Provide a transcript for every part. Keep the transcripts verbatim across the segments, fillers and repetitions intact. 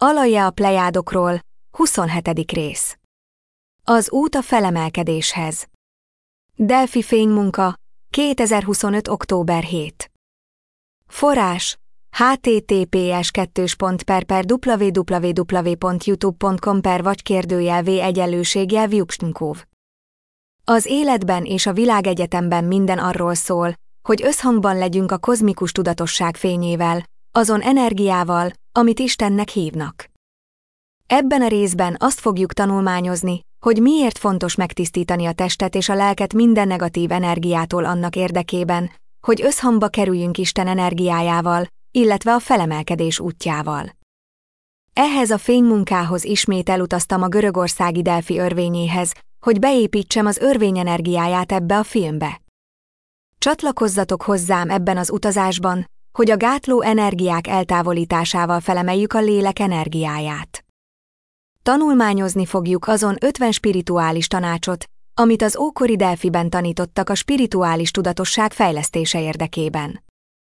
Alaja a plejádokról, huszonhetedik rész. Az út a felemelkedéshez. Delphi fénymunka, kétezer-huszonöt. október hetedike. Forrás: https kettős pont per per www pont youtube pont com per vagy kérdőjel v egyenlőséggel Vyukshnikov. Az életben és a világegyetemben minden arról szól, hogy összhangban legyünk a kozmikus tudatosság fényével, azon energiával, amit Istennek hívnak. Ebben a részben azt fogjuk tanulmányozni, hogy miért fontos megtisztítani a testet és a lelket minden negatív energiától annak érdekében, hogy összhangba kerüljünk Isten energiájával, illetve a felemelkedés útjával. Ehhez a fénymunkához ismét elutaztam a görögországi Delphi örvényéhez, hogy beépítsem az örvény energiáját ebbe a filmbe. Csatlakozzatok hozzám ebben az utazásban, hogy a gátló energiák eltávolításával felemeljük a lélek energiáját. Tanulmányozni fogjuk azon ötven spirituális tanácsot, amit az ókori Delphiben tanítottak a spirituális tudatosság fejlesztése érdekében.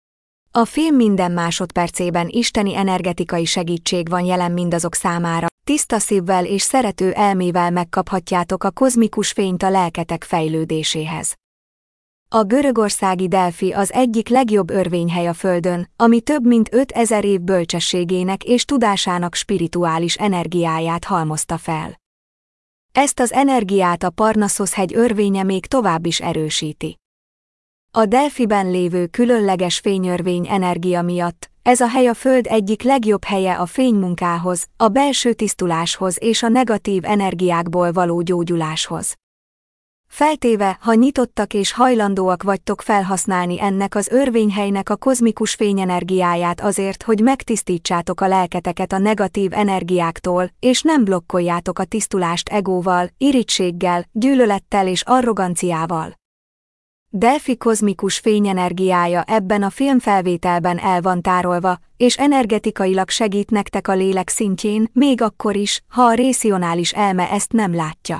A film minden másodpercében isteni energetikai segítség van jelen mindazok számára, tiszta szívvel és szerető elmével megkaphatjátok a kozmikus fényt a lelketek fejlődéséhez. A görögországi Delphi az egyik legjobb örvényhely a Földön, ami több mint ötezer év bölcsességének és tudásának spirituális energiáját halmozta fel. Ezt az energiát a Parnassos-hegy örvénye még tovább is erősíti. A Delphiben lévő különleges fényörvény energia miatt ez a hely a Föld egyik legjobb helye a fénymunkához, a belső tisztuláshoz és a negatív energiákból való gyógyuláshoz. Feltéve, ha nyitottak és hajlandóak vagytok felhasználni ennek az örvényhelynek a kozmikus fényenergiáját azért, hogy megtisztítsátok a lelketeket a negatív energiáktól, és nem blokkoljátok a tisztulást egóval, irítséggel, gyűlölettel és arroganciával. Delphi kozmikus fényenergiája ebben a filmfelvételben el van tárolva, és energetikailag segít nektek a lélek szintjén, még akkor is, ha a racionális elme ezt nem látja.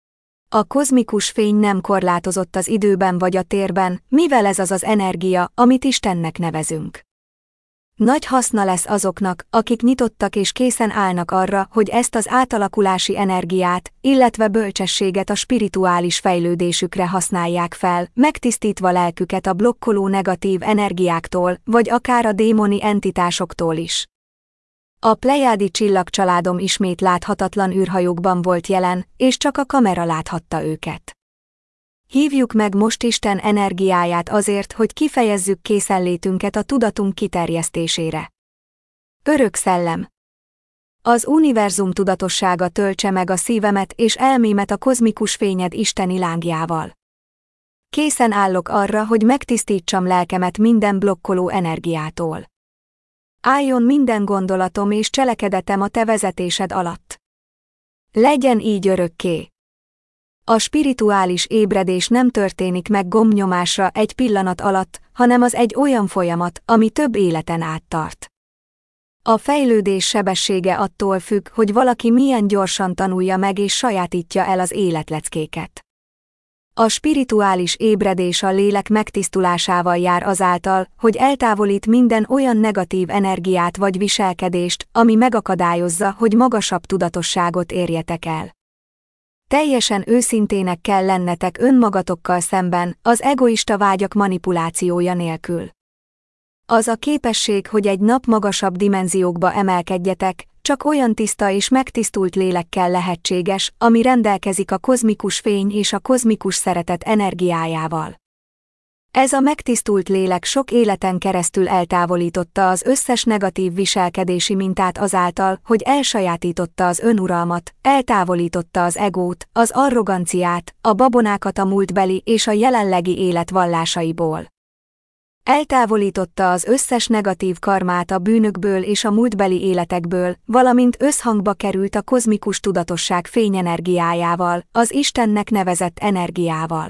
A kozmikus fény nem korlátozott az időben vagy a térben, mivel ez az az energia, amit Istennek nevezünk. Nagy haszna lesz azoknak, akik nyitottak és készen állnak arra, hogy ezt az átalakulási energiát, illetve bölcsességet a spirituális fejlődésükre használják fel, megtisztítva lelküket a blokkoló negatív energiáktól, vagy akár a démoni entitásoktól is. A plejádi csillagcsaládom ismét láthatatlan űrhajókban volt jelen, és csak a kamera láthatta őket. Hívjuk meg most Isten energiáját azért, hogy kifejezzük készenlétünket a tudatunk kiterjesztésére. Örök szellem! Az univerzum tudatossága töltse meg a szívemet és elmémet a kozmikus fényed isteni lángjával. Készen állok arra, hogy megtisztítsam lelkemet minden blokkoló energiától. Álljon minden gondolatom és cselekedetem a te vezetésed alatt. Legyen így örökké. A spirituális ébredés nem történik meg gombnyomásra egy pillanat alatt, hanem az egy olyan folyamat, ami több életen át tart. A fejlődés sebessége attól függ, hogy valaki milyen gyorsan tanulja meg és sajátítja el az életleckéket. A spirituális ébredés a lélek megtisztulásával jár azáltal, hogy eltávolít minden olyan negatív energiát vagy viselkedést, ami megakadályozza, hogy magasabb tudatosságot érjetek el. Teljesen őszintének kell lennetek önmagatokkal szemben, az egoista vágyak manipulációja nélkül. Az a képesség, hogy egy nap magasabb dimenziókba emelkedjetek, csak olyan tiszta és megtisztult lélekkel lehetséges, ami rendelkezik a kozmikus fény és a kozmikus szeretet energiájával. Ez a megtisztult lélek sok életen keresztül eltávolította az összes negatív viselkedési mintát azáltal, hogy elsajátította az önuralmat, eltávolította az egót, az arroganciát, a babonákat a múltbeli és a jelenlegi élet vallásaiból. Eltávolította az összes negatív karmát a bűnökből és a múltbeli életekből, valamint összhangba került a kozmikus tudatosság fényenergiájával, az Istennek nevezett energiával.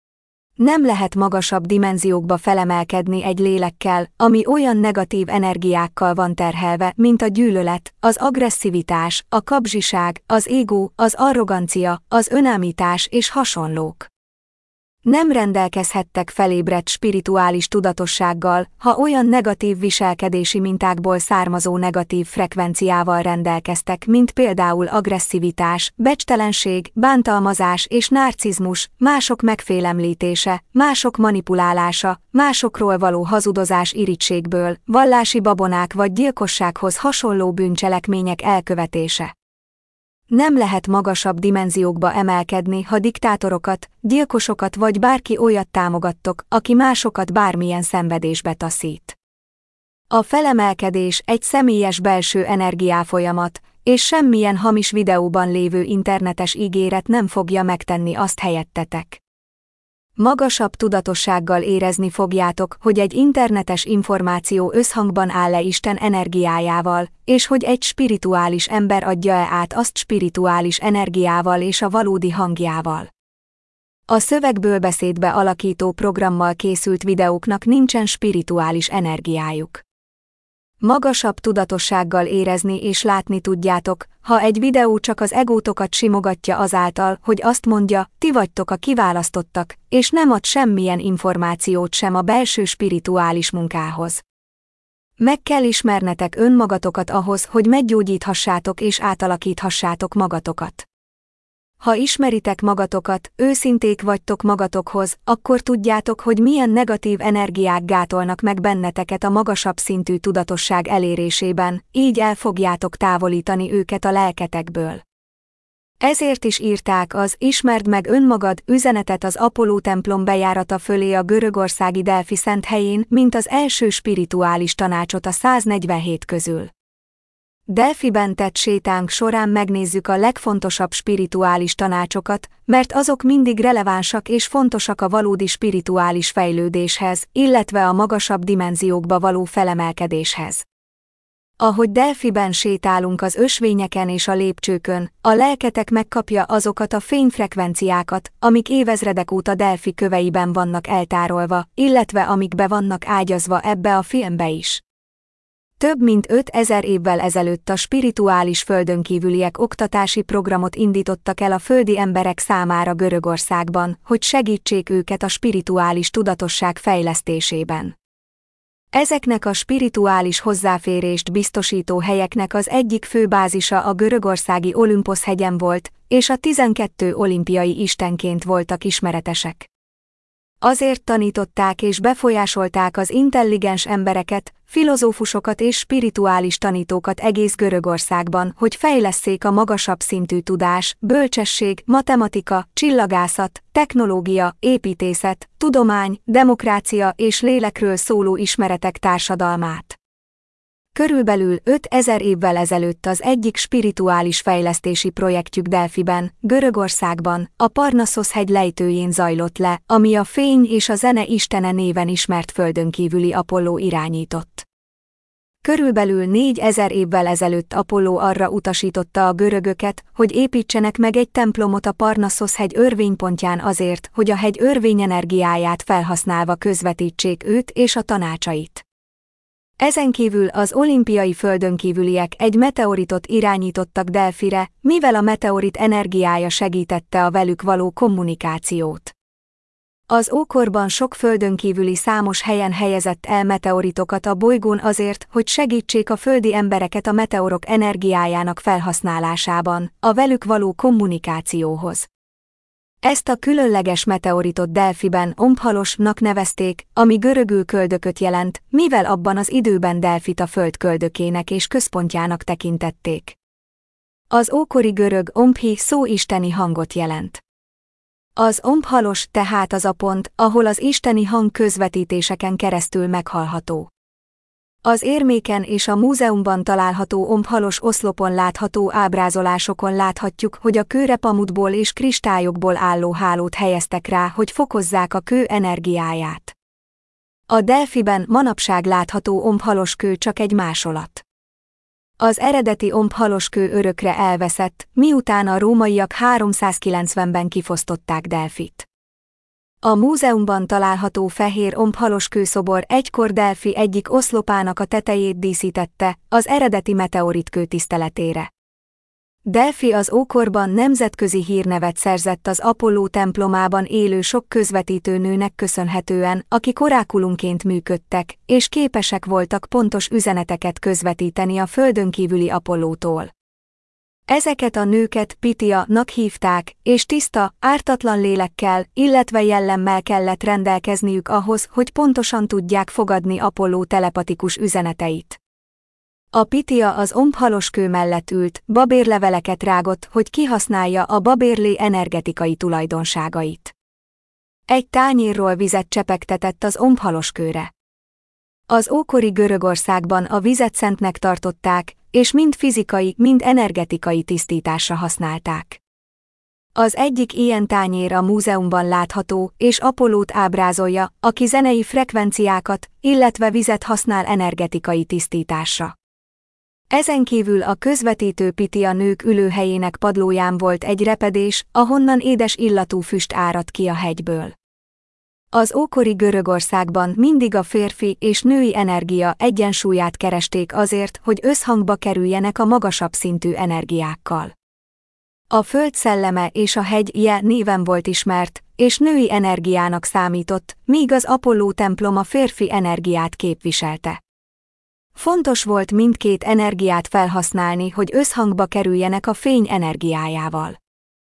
Nem lehet magasabb dimenziókba felemelkedni egy lélekkel, ami olyan negatív energiákkal van terhelve, mint a gyűlölet, az agresszivitás, a kapzsiság, az égó, az arrogancia, az önállítás és hasonlók. Nem rendelkezhettek felébredt spirituális tudatossággal, ha olyan negatív viselkedési mintákból származó negatív frekvenciával rendelkeztek, mint például agresszivitás, becstelenség, bántalmazás és narcizmus, mások megfélemlítése, mások manipulálása, másokról való hazudozás irigységből, vallási babonák vagy gyilkossághoz hasonló bűncselekmények elkövetése. Nem lehet magasabb dimenziókba emelkedni, ha diktátorokat, gyilkosokat vagy bárki olyat támogattok, aki másokat bármilyen szenvedésbe taszít. A felemelkedés egy személyes belső energiafolyamat, és semmilyen hamis videóban lévő internetes ígéret nem fogja megtenni azt helyettetek. Magasabb tudatossággal érezni fogjátok, hogy egy internetes információ összhangban áll-e Isten energiájával, és hogy egy spirituális ember adja-e át azt spirituális energiával és a valódi hangjával. A szövegből beszédbe alakító programmal készült videóknak nincsen spirituális energiájuk. Magasabb tudatossággal érezni és látni tudjátok, ha egy videó csak az egótokat simogatja azáltal, hogy azt mondja, ti vagytok a kiválasztottak, és nem ad semmilyen információt sem a belső spirituális munkához. Meg kell ismernetek önmagatokat ahhoz, hogy meggyógyíthassátok és átalakíthassátok magatokat. Ha ismeritek magatokat, őszinték vagytok magatokhoz, akkor tudjátok, hogy milyen negatív energiák gátolnak meg benneteket a magasabb szintű tudatosság elérésében, így el fogjátok távolítani őket a lelketekből. Ezért is írták az Ismerd meg önmagad üzenetet az Apolló templom bejárata fölé a görögországi Delfi szent helyén, mint az első spirituális tanácsot a száznegyvenhét közül. Delfiben tett sétánk során megnézzük a legfontosabb spirituális tanácsokat, mert azok mindig relevánsak és fontosak a valódi spirituális fejlődéshez, illetve a magasabb dimenziókba való felemelkedéshez. Ahogy Delfiben sétálunk az ösvényeken és a lépcsőkön, a lelketek megkapja azokat a fényfrekvenciákat, amik évezredek óta Delfi köveiben vannak eltárolva, illetve amik be vannak ágyazva ebbe a filmbe is. Több mint ötezer évvel ezelőtt a spirituális földönkívüliek oktatási programot indítottak el a földi emberek számára Görögországban, hogy segítsék őket a spirituális tudatosság fejlesztésében. Ezeknek a spirituális hozzáférést biztosító helyeknek az egyik fő bázisa a görögországi Olimposz-hegyen volt, és a tizenkettő olimpiai istenként voltak ismeretesek. Azért tanították és befolyásolták az intelligens embereket, filozófusokat és spirituális tanítókat egész Görögországban, hogy fejlesszék a magasabb szintű tudás, bölcsesség, matematika, csillagászat, technológia, építészet, tudomány, demokrácia és lélekről szóló ismeretek társadalmát. Körülbelül ötezer évvel ezelőtt az egyik spirituális fejlesztési projektjük Delfiben, Görögországban, a Parnaszosz-hegy lejtőjén zajlott le, ami a fény és a zene istene néven ismert földönkívüli Apolló irányított. Körülbelül négyezer évvel ezelőtt Apolló arra utasította a görögöket, hogy építsenek meg egy templomot a Parnaszosz-hegy örvénypontján azért, hogy a hegy örvényenergiáját felhasználva közvetítsék őt és a tanácsait. Ezen kívül az olimpiai földönkívüliek egy meteoritot irányítottak Delfire, mivel a meteorit energiája segítette a velük való kommunikációt. Az ókorban sok földönkívüli számos helyen helyezett el meteoritokat a bolygón azért, hogy segítsék a földi embereket a meteorok energiájának felhasználásában, a velük való kommunikációhoz. Ezt a különleges meteoritot Delfiben Omphalosnak nevezték, ami görögül köldököt jelent, mivel abban az időben Delfit a föld köldökének és központjának tekintették. Az ókori görög Omphi szó isteni hangot jelent. Az Omphalos tehát az a pont, ahol az isteni hang közvetítéseken keresztül meghallható. Az érméken és a múzeumban található Omphalos oszlopon látható ábrázolásokon láthatjuk, hogy a kőre pamutból és kristályokból álló hálót helyeztek rá, hogy fokozzák a kő energiáját. A Delfiben manapság látható Omphalos kő csak egy másolat. Az eredeti Omphalos kő örökre elveszett, miután a rómaiak háromszázkilencvenben kifosztották Delfit. A múzeumban található fehér Omphalos kőszobor egykor Delfi egyik oszlopának a tetejét díszítette, az eredeti meteoritkő tiszteletére. Delfi az ókorban nemzetközi hírnevet szerzett az Apolló templomában élő sok közvetítőnőnek köszönhetően, akik orákulumként működtek, és képesek voltak pontos üzeneteket közvetíteni a földönkívüli Apollótól. Ezeket a nőket Pitya-nak hívták, és tiszta, ártatlan lélekkel, illetve jellemmel kellett rendelkezniük ahhoz, hogy pontosan tudják fogadni Apolló telepatikus üzeneteit. A Pitya az ombhaloskő mellett ült, babérleveleket rágott, hogy kihasználja a babérlé energetikai tulajdonságait. Egy tányérról vizet csepegtetett az ombhaloskőre. Az ókori Görögországban a vizet szentnek tartották, és mind fizikai, mind energetikai tisztításra használták. Az egyik ilyen tányér a múzeumban látható, és Apollót ábrázolja, aki zenei frekvenciákat, illetve vizet használ energetikai tisztításra. Ezen kívül a közvetítő Pitya nők ülőhelyének padlóján volt egy repedés, ahonnan édes illatú füst áradt ki a hegyből. Az ókori Görögországban mindig a férfi és női energia egyensúlyát keresték azért, hogy összhangba kerüljenek a magasabb szintű energiákkal. A föld szelleme és a hegy Je néven volt ismert, és női energiának számított, míg az Apolló templom a férfi energiát képviselte. Fontos volt mindkét energiát felhasználni, hogy összhangba kerüljenek a fény energiájával.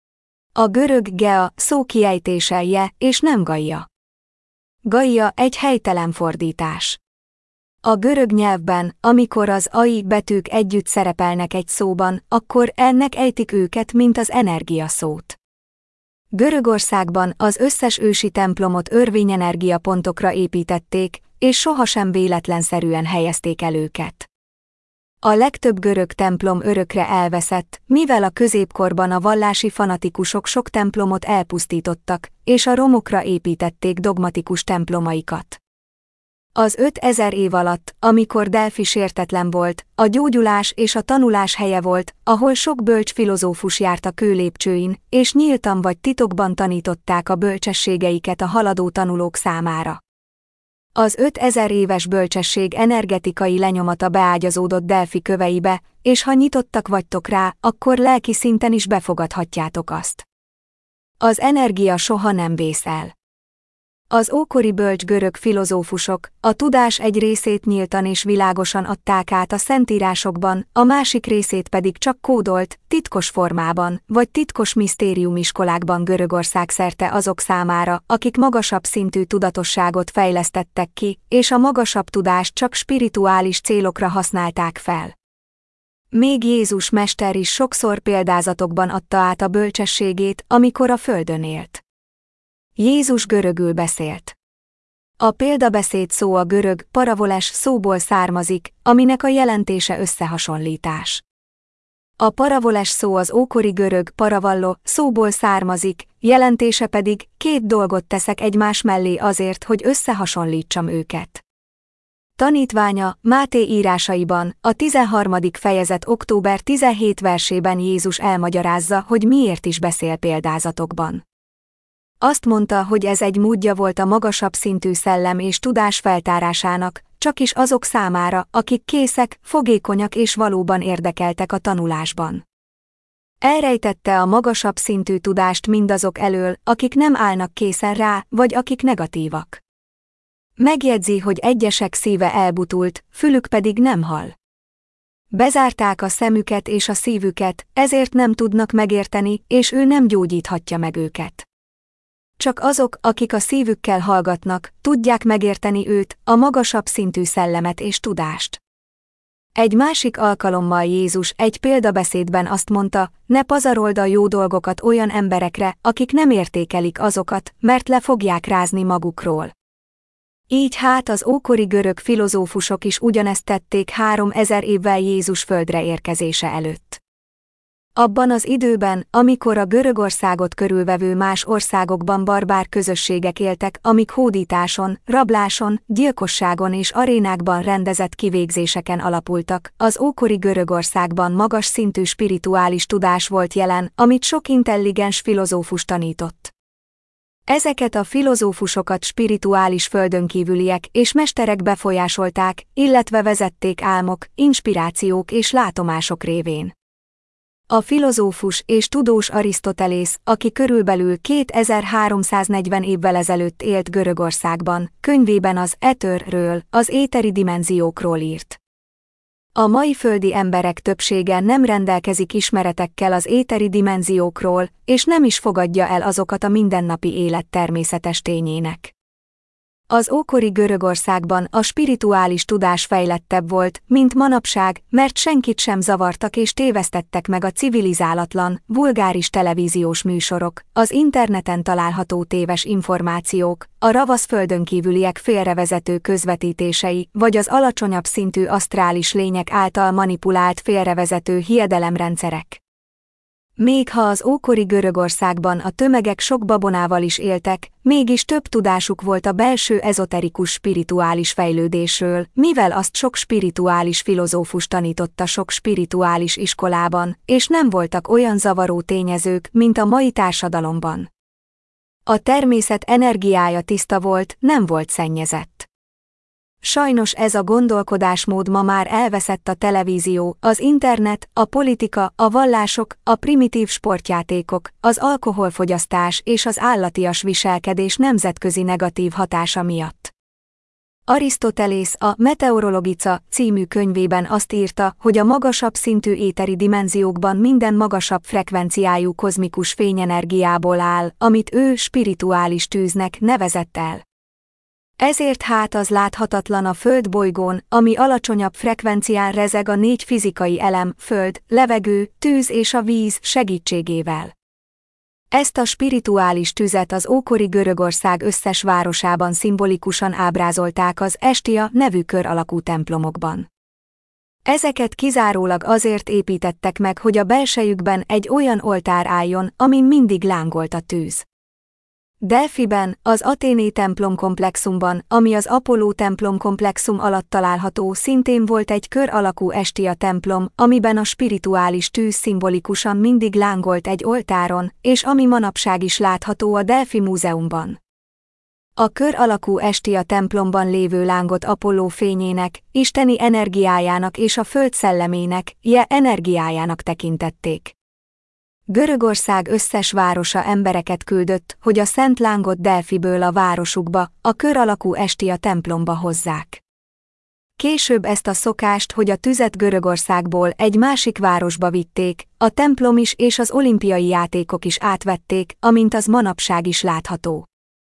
A görög Gea szó kiejtése Je és nem Gaia. Gaia egy helytelen fordítás. A görög nyelvben, amikor az ai betűk együtt szerepelnek egy szóban, akkor ennek ejtik őket, mint az energia szót. Görögországban az összes ősi templomot örvényenergia pontokra építették, és sohasem véletlenszerűen helyezték el őket. A legtöbb görög templom örökre elveszett, mivel a középkorban a vallási fanatikusok sok templomot elpusztítottak, és a romokra építették dogmatikus templomaikat. Az ötezer év alatt, amikor Delfi sértetlen volt, a gyógyulás és a tanulás helye volt, ahol sok bölcs filozófus járt a kőlépcsőin, és nyíltan vagy titokban tanították a bölcsességeiket a haladó tanulók számára. Az ötezer éves bölcsesség energetikai lenyomata beágyazódott Delfi köveibe, és ha nyitottak vagytok rá, akkor lelki szinten is befogadhatjátok azt. Az energia soha nem vész el. Az ókori bölcs görög filozófusok a tudás egy részét nyíltan és világosan adták át a szentírásokban, a másik részét pedig csak kódolt, titkos formában, vagy titkos misztériumiskolákban Görögország szerte azok számára, akik magasabb szintű tudatosságot fejlesztettek ki, és a magasabb tudást csak spirituális célokra használták fel. Még Jézus mester is sokszor példázatokban adta át a bölcsességét, amikor a földön élt. Jézus görögül beszélt. A példabeszéd szó a görög paravoles szóból származik, aminek a jelentése összehasonlítás. A paravoles szó az ókori görög paravallo szóból származik, jelentése pedig két dolgot teszek egymás mellé azért, hogy összehasonlítsam őket. Tanítványa Máté írásaiban, a tizenharmadik fejezet október tizenhetediké versében Jézus elmagyarázza, hogy miért is beszél példázatokban. Azt mondta, hogy ez egy módja volt a magasabb szintű szellem és tudás feltárásának, csakis azok számára, akik készek, fogékonyak és valóban érdekeltek a tanulásban. Elrejtette a magasabb szintű tudást mindazok elől, akik nem állnak készen rá, vagy akik negatívak. Megjegyzi, hogy egyesek szíve elbutult, fülük pedig nem hall. Bezárták a szemüket és a szívüket, ezért nem tudnak megérteni, és ő nem gyógyíthatja meg őket. Csak azok, akik a szívükkel hallgatnak, tudják megérteni őt, a magasabb szintű szellemet és tudást. Egy másik alkalommal Jézus egy példabeszédben azt mondta, ne pazarold a jó dolgokat olyan emberekre, akik nem értékelik azokat, mert le fogják rázni magukról. Így hát az ókori görög filozófusok is ugyanezt tették háromezer évvel Jézus földre érkezése előtt. Abban az időben, amikor a Görögországot körülvevő más országokban barbár közösségek éltek, amik hódításon, rabláson, gyilkosságon és arénákban rendezett kivégzéseken alapultak, az ókori Görögországban magas szintű spirituális tudás volt jelen, amit sok intelligens filozófus tanított. Ezeket a filozófusokat spirituális földönkívüliek és mesterek befolyásolták, illetve vezették álmok, inspirációk és látomások révén. A filozófus és tudós Arisztotelész, aki körülbelül kétezer-háromszáznegyven évvel ezelőtt élt Görögországban, könyvében az etherről, az éteri dimenziókról írt. A mai földi emberek többsége nem rendelkezik ismeretekkel az éteri dimenziókról, és nem is fogadja el azokat a mindennapi élet természetes tényének. Az ókori Görögországban a spirituális tudás fejlettebb volt, mint manapság, mert senkit sem zavartak és tévesztettek meg a civilizálatlan, vulgáris televíziós műsorok, az interneten található téves információk, a ravasz földönkívüliek félrevezető közvetítései, vagy az alacsonyabb szintű asztrális lények által manipulált félrevezető hiedelemrendszerek. Még ha az ókori Görögországban a tömegek sok babonával is éltek, mégis több tudásuk volt a belső ezoterikus spirituális fejlődésről, mivel azt sok spirituális filozófus tanította sok spirituális iskolában, és nem voltak olyan zavaró tényezők, mint a mai társadalomban. A természet energiája tiszta volt, nem volt szennyezett. Sajnos ez a gondolkodásmód ma már elveszett a televízió, az internet, a politika, a vallások, a primitív sportjátékok, az alkoholfogyasztás és az állatias viselkedés nemzetközi negatív hatása miatt. Arisztotelész a Meteorologica című könyvében azt írta, hogy a magasabb szintű éteri dimenziókban minden magasabb frekvenciájú kozmikus fényenergiából áll, amit ő spirituális tűznek nevezett el. Ezért hát az láthatatlan a Földbolygón, ami alacsonyabb frekvencián rezeg a négy fizikai elem, föld, levegő, tűz és a víz segítségével. Ezt a spirituális tüzet az ókori Görögország összes városában szimbolikusan ábrázolták az Estia nevű kör alakú templomokban. Ezeket kizárólag azért építettek meg, hogy a belsejükben egy olyan oltár álljon, amin mindig lángolt a tűz. Delfiben, az Athéné templomkomplexumban, ami az Apolló templomkomplexum alatt található, szintén volt egy kör alakú Estia templom, amiben a spirituális tűz szimbolikusan mindig lángolt egy oltáron, és ami manapság is látható a Delfi múzeumban. A kör alakú Estia templomban lévő lángot Apolló fényének, isteni energiájának és a föld szellemének, Je energiájának tekintették. Görögország összes városa embereket küldött, hogy a szent lángot Delfiből a városukba, a kör alakú Estia templomba hozzák. Később ezt a szokást, hogy a tüzet Görögországból egy másik városba vitték, a templom is és az olimpiai játékok is átvették, amint az manapság is látható.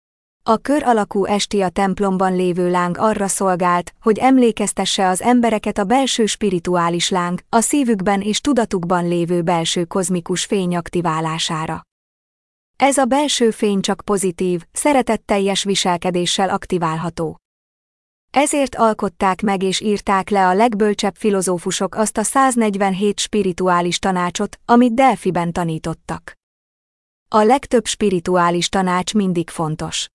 A kör alakú Estia templomban lévő láng arra szolgált, hogy emlékeztesse az embereket a belső spirituális láng, a szívükben és tudatukban lévő belső kozmikus fény aktiválására. Ez a belső fény csak pozitív, szeretetteljes viselkedéssel aktiválható. Ezért alkották meg és írták le a legbölcsebb filozófusok azt a száznegyvenhét spirituális tanácsot, amit Delfiben tanítottak. A legtöbb spirituális tanács mindig fontos.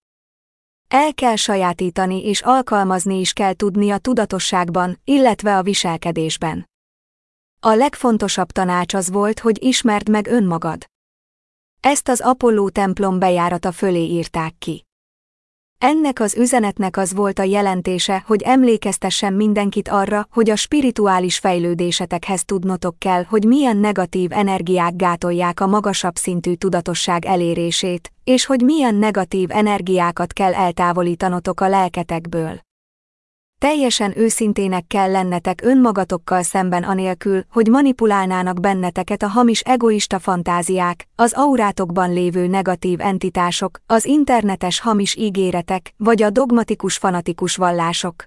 El kell sajátítani és alkalmazni is kell tudni a tudatosságban, illetve a viselkedésben. A legfontosabb tanács az volt, hogy ismerd meg önmagad. Ezt az Apolló templom bejárata fölé írták ki. Ennek az üzenetnek az volt a jelentése, hogy emlékeztessen mindenkit arra, hogy a spirituális fejlődésetekhez tudnotok kell, hogy milyen negatív energiák gátolják a magasabb szintű tudatosság elérését, és hogy milyen negatív energiákat kell eltávolítanotok a lelketekből. Teljesen őszintének kell lennetek önmagatokkal szemben anélkül, hogy manipulálnának benneteket a hamis egoista fantáziák, az aurátokban lévő negatív entitások, az internetes hamis ígéretek, vagy a dogmatikus fanatikus vallások.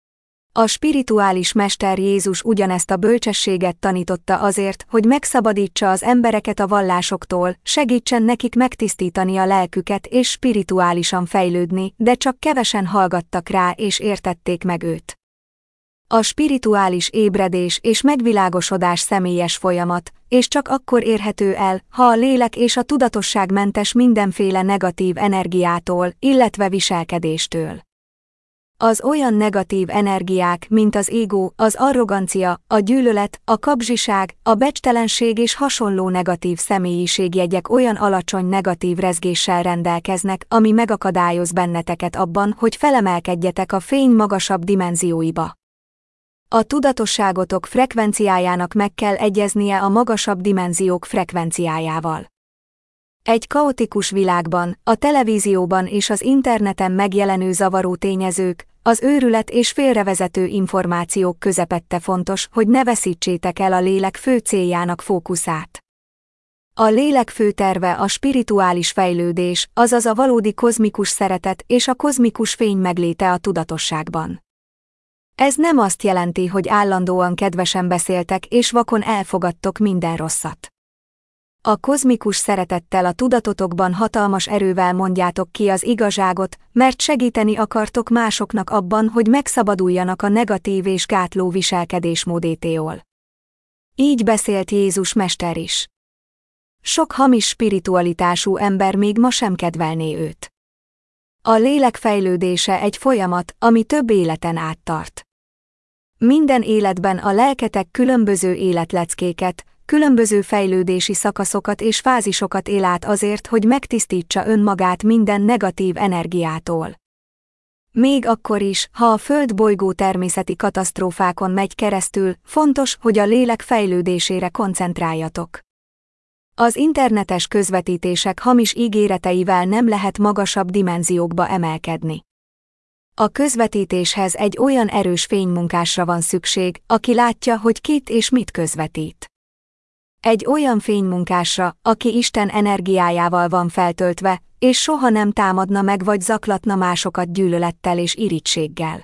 A spirituális mester Jézus ugyanezt a bölcsességet tanította azért, hogy megszabadítsa az embereket a vallásoktól, segítsen nekik megtisztítani a lelküket és spirituálisan fejlődni, de csak kevesen hallgattak rá és értették meg őt. A spirituális ébredés és megvilágosodás személyes folyamat, és csak akkor érhető el, ha a lélek és a tudatosság mentes mindenféle negatív energiától, illetve viselkedéstől. Az olyan negatív energiák, mint az égó, az arrogancia, a gyűlölet, a kapzsiság, a becstelenség és hasonló negatív személyiségjegyek olyan alacsony negatív rezgéssel rendelkeznek, ami megakadályoz benneteket abban, hogy felemelkedjetek a fény magasabb dimenzióiba. A tudatosságotok frekvenciájának meg kell egyeznie a magasabb dimenziók frekvenciájával. Egy kaotikus világban, a televízióban és az interneten megjelenő zavaró tényezők, az őrület és félrevezető információk közepette fontos, hogy ne veszítsétek el a lélek fő céljának fókuszát. A lélek fő terve a spirituális fejlődés, azaz a valódi kozmikus szeretet és a kozmikus fény megléte a tudatosságban. Ez nem azt jelenti, hogy állandóan kedvesen beszéltek és vakon elfogadtok minden rosszat. A kozmikus szeretettel a tudatotokban hatalmas erővel mondjátok ki az igazságot, mert segíteni akartok másoknak abban, hogy megszabaduljanak a negatív és gátló viselkedésmódétól. Így beszélt Jézus Mester is. Sok hamis spiritualitású ember még ma sem kedvelné őt. A lélek fejlődése egy folyamat, ami több életen át tart. Minden életben a lelketek különböző életleckéket, különböző fejlődési szakaszokat és fázisokat él át azért, hogy megtisztítsa önmagát minden negatív energiától. Még akkor is, ha a Föld bolygó természeti katasztrófákon megy keresztül, fontos, hogy a lélek fejlődésére koncentráljatok. Az internetes közvetítések hamis ígéreteivel nem lehet magasabb dimenziókba emelkedni. A közvetítéshez egy olyan erős fénymunkásra van szükség, aki látja, hogy kit és mit közvetít. Egy olyan fénymunkásra, aki Isten energiájával van feltöltve, és soha nem támadna meg vagy zaklatna másokat gyűlölettel és irítséggel.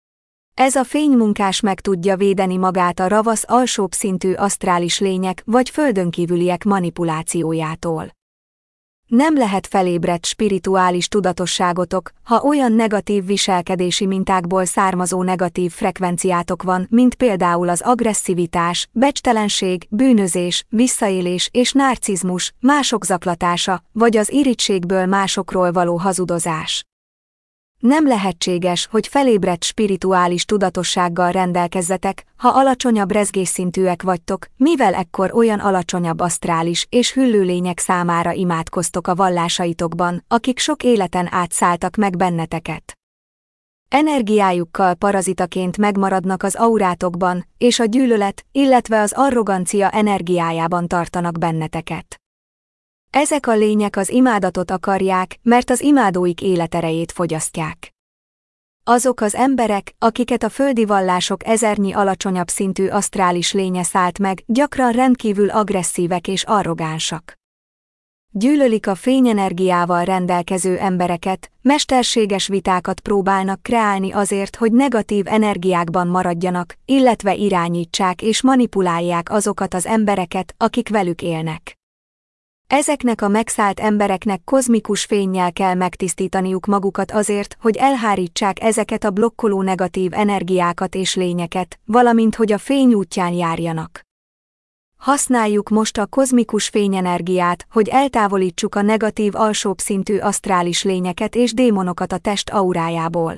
Ez a fénymunkás meg tudja védeni magát a ravasz alsóbb szintű asztrális lények vagy földönkívüliek manipulációjától. Nem lehet felébredt spirituális tudatosságotok, ha olyan negatív viselkedési mintákból származó negatív frekvenciátok van, mint például az agresszivitás, becstelenség, bűnözés, visszaélés és narcizmus, mások zaklatása, vagy az irítségből másokról való hazudozás. Nem lehetséges, hogy felébredt spirituális tudatossággal rendelkezzetek, ha alacsonyabb rezgésszintűek vagytok, mivel ekkor olyan alacsonyabb asztrális és hüllő lények számára imádkoztok a vallásaitokban, akik sok életen át szálltak meg benneteket. Energiájukkal parazitaként megmaradnak az aurátokban, és a gyűlölet, illetve az arrogancia energiájában tartanak benneteket. Ezek a lények az imádatot akarják, mert az imádóik életerejét fogyasztják. Azok az emberek, akiket a földi vallások ezernyi alacsonyabb szintű asztrális lénye szállt meg, gyakran rendkívül agresszívek és arrogánsak. Gyűlölik a fényenergiával rendelkező embereket, mesterséges vitákat próbálnak kreálni azért, hogy negatív energiákban maradjanak, illetve irányítsák és manipulálják azokat az embereket, akik velük élnek. Ezeknek a megszállt embereknek kozmikus fénnyel kell megtisztítaniuk magukat azért, hogy elhárítsák ezeket a blokkoló negatív energiákat és lényeket, valamint hogy a fény útján járjanak. Használjuk most a kozmikus fényenergiát, hogy eltávolítsuk a negatív alsóbb szintű asztrális lényeket és démonokat a test aurájából.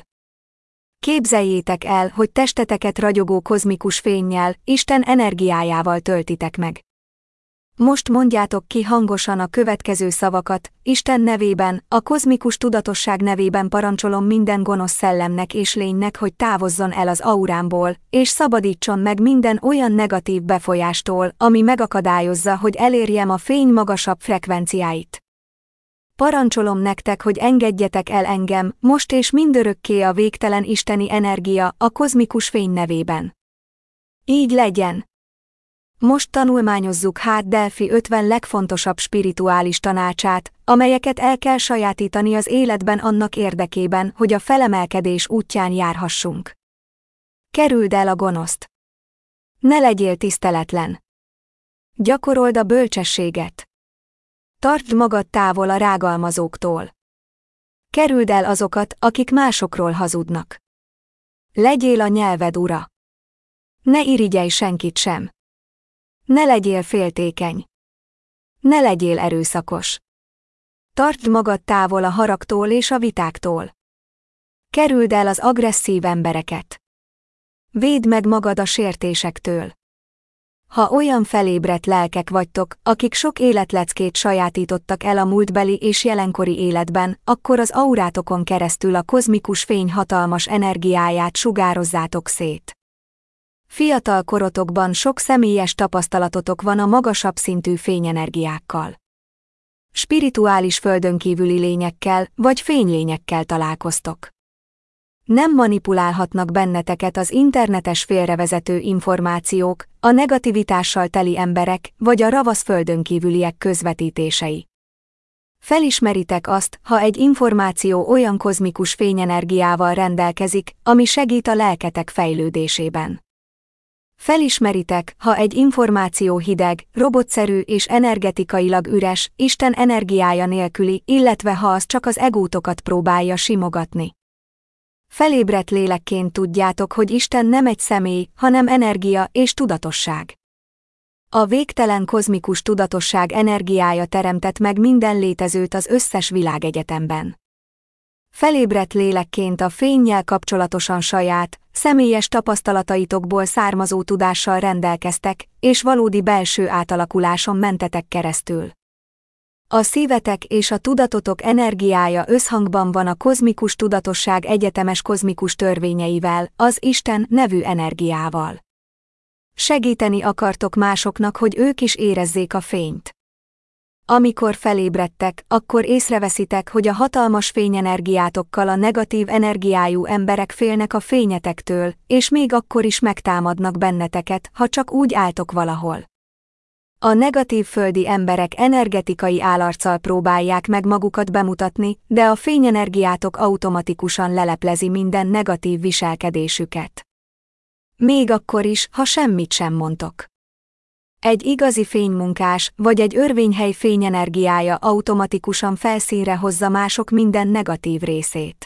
Képzeljétek el, hogy testeteket ragyogó kozmikus fénnyel, Isten energiájával töltitek meg. Most mondjátok ki hangosan a következő szavakat: Isten nevében, a kozmikus tudatosság nevében parancsolom minden gonosz szellemnek és lénynek, hogy távozzon el az aurámból, és szabadítson meg minden olyan negatív befolyástól, ami megakadályozza, hogy elérjem a fény magasabb frekvenciáit. Parancsolom nektek, hogy engedjetek el engem, most és mindörökké a végtelen isteni energia, a kozmikus fény nevében. Így legyen! Most tanulmányozzuk hát Delphi ötven legfontosabb spirituális tanácsát, amelyeket el kell sajátítani az életben annak érdekében, hogy a felemelkedés útján járhassunk. Kerüld el a gonoszt. Ne legyél tiszteletlen. Gyakorold a bölcsességet. Tartsd magad távol a rágalmazóktól. Kerüld el azokat, akik másokról hazudnak. Legyél a nyelved ura. Ne irigyelj senkit sem. Ne legyél féltékeny. Ne legyél erőszakos. Tartsd magad távol a haragtól és a vitáktól. Kerüld el az agresszív embereket. Védd meg magad a sértésektől. Ha olyan felébredt lelkek vagytok, akik sok életleckét sajátítottak el a múltbeli és jelenkori életben, akkor az aurátokon keresztül a kozmikus fény hatalmas energiáját sugározzátok szét. Fiatal korotokban sok személyes tapasztalatotok van a magasabb szintű fényenergiákkal. Spirituális földönkívüli lényekkel vagy fénylényekkel találkoztok. Nem manipulálhatnak benneteket az internetes félrevezető információk, a negativitással teli emberek vagy a ravasz földönkívüliek közvetítései. Felismeritek azt, ha egy információ olyan kozmikus fényenergiával rendelkezik, ami segít a lelketek fejlődésében. Felismeritek, ha egy információ hideg, robotszerű és energetikailag üres, Isten energiája nélküli, illetve ha az csak az egótokat próbálja simogatni. Felébredt lélekként tudjátok, hogy Isten nem egy személy, hanem energia és tudatosság. A végtelen kozmikus tudatosság energiája teremtett meg minden létezőt az összes világegyetemben. Felébredt lélekként a fénnyel kapcsolatosan saját, személyes tapasztalataitokból származó tudással rendelkeztek, és valódi belső átalakuláson mentetek keresztül. A szívetek és a tudatotok energiája összhangban van a kozmikus tudatosság egyetemes kozmikus törvényeivel, az Isten nevű energiával. Segíteni akartok másoknak, hogy ők is érezzék a fényt. Amikor felébredtek, akkor észreveszitek, hogy a hatalmas fényenergiátokkal a negatív energiájú emberek félnek a fényetektől, és még akkor is megtámadnak benneteket, ha csak úgy álltok valahol. A negatív földi emberek energetikai állarccal próbálják meg magukat bemutatni, de a fényenergiátok automatikusan leleplezi minden negatív viselkedésüket. Még akkor is, ha semmit sem mondtok. Egy igazi fénymunkás vagy egy örvényhely fényenergiája automatikusan felszínre hozza mások minden negatív részét.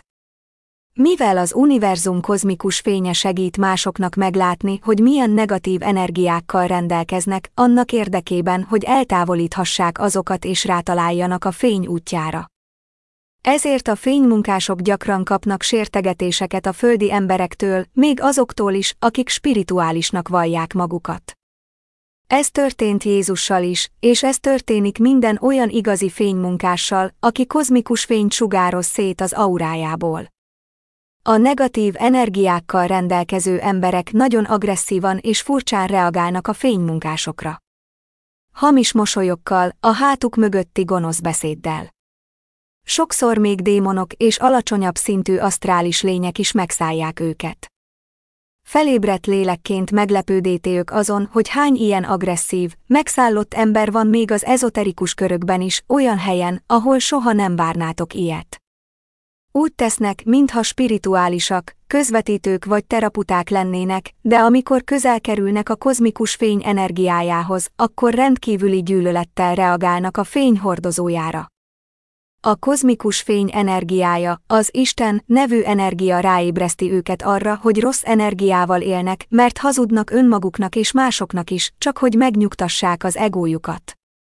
Mivel az univerzum kozmikus fénye segít másoknak meglátni, hogy milyen negatív energiákkal rendelkeznek, annak érdekében, hogy eltávolíthassák azokat és rátaláljanak a fény útjára. Ezért a fénymunkások gyakran kapnak sértegetéseket a földi emberektől, még azoktól is, akik spirituálisnak vallják magukat. Ez történt Jézussal is, és ez történik minden olyan igazi fénymunkással, aki kozmikus fényt sugároz szét az aurájából. A negatív energiákkal rendelkező emberek nagyon agresszívan és furcsán reagálnak a fénymunkásokra. Hamis mosolyokkal, a hátuk mögötti gonosz beszéddel. Sokszor még démonok és alacsonyabb szintű asztrális lények is megszállják őket. Felébredt lélekként meglepődétők azon, hogy hány ilyen agresszív, megszállott ember van még az ezoterikus körökben is, olyan helyen, ahol soha nem várnátok ilyet. Úgy tesznek, mintha spirituálisak, közvetítők vagy terapeuták lennének, de amikor közel kerülnek a kozmikus fény energiájához, akkor rendkívüli gyűlölettel reagálnak a fény hordozójára. A kozmikus fény energiája, az Isten nevű energia ráébreszti őket arra, hogy rossz energiával élnek, mert hazudnak önmaguknak és másoknak is, csak hogy megnyugtassák az egójukat.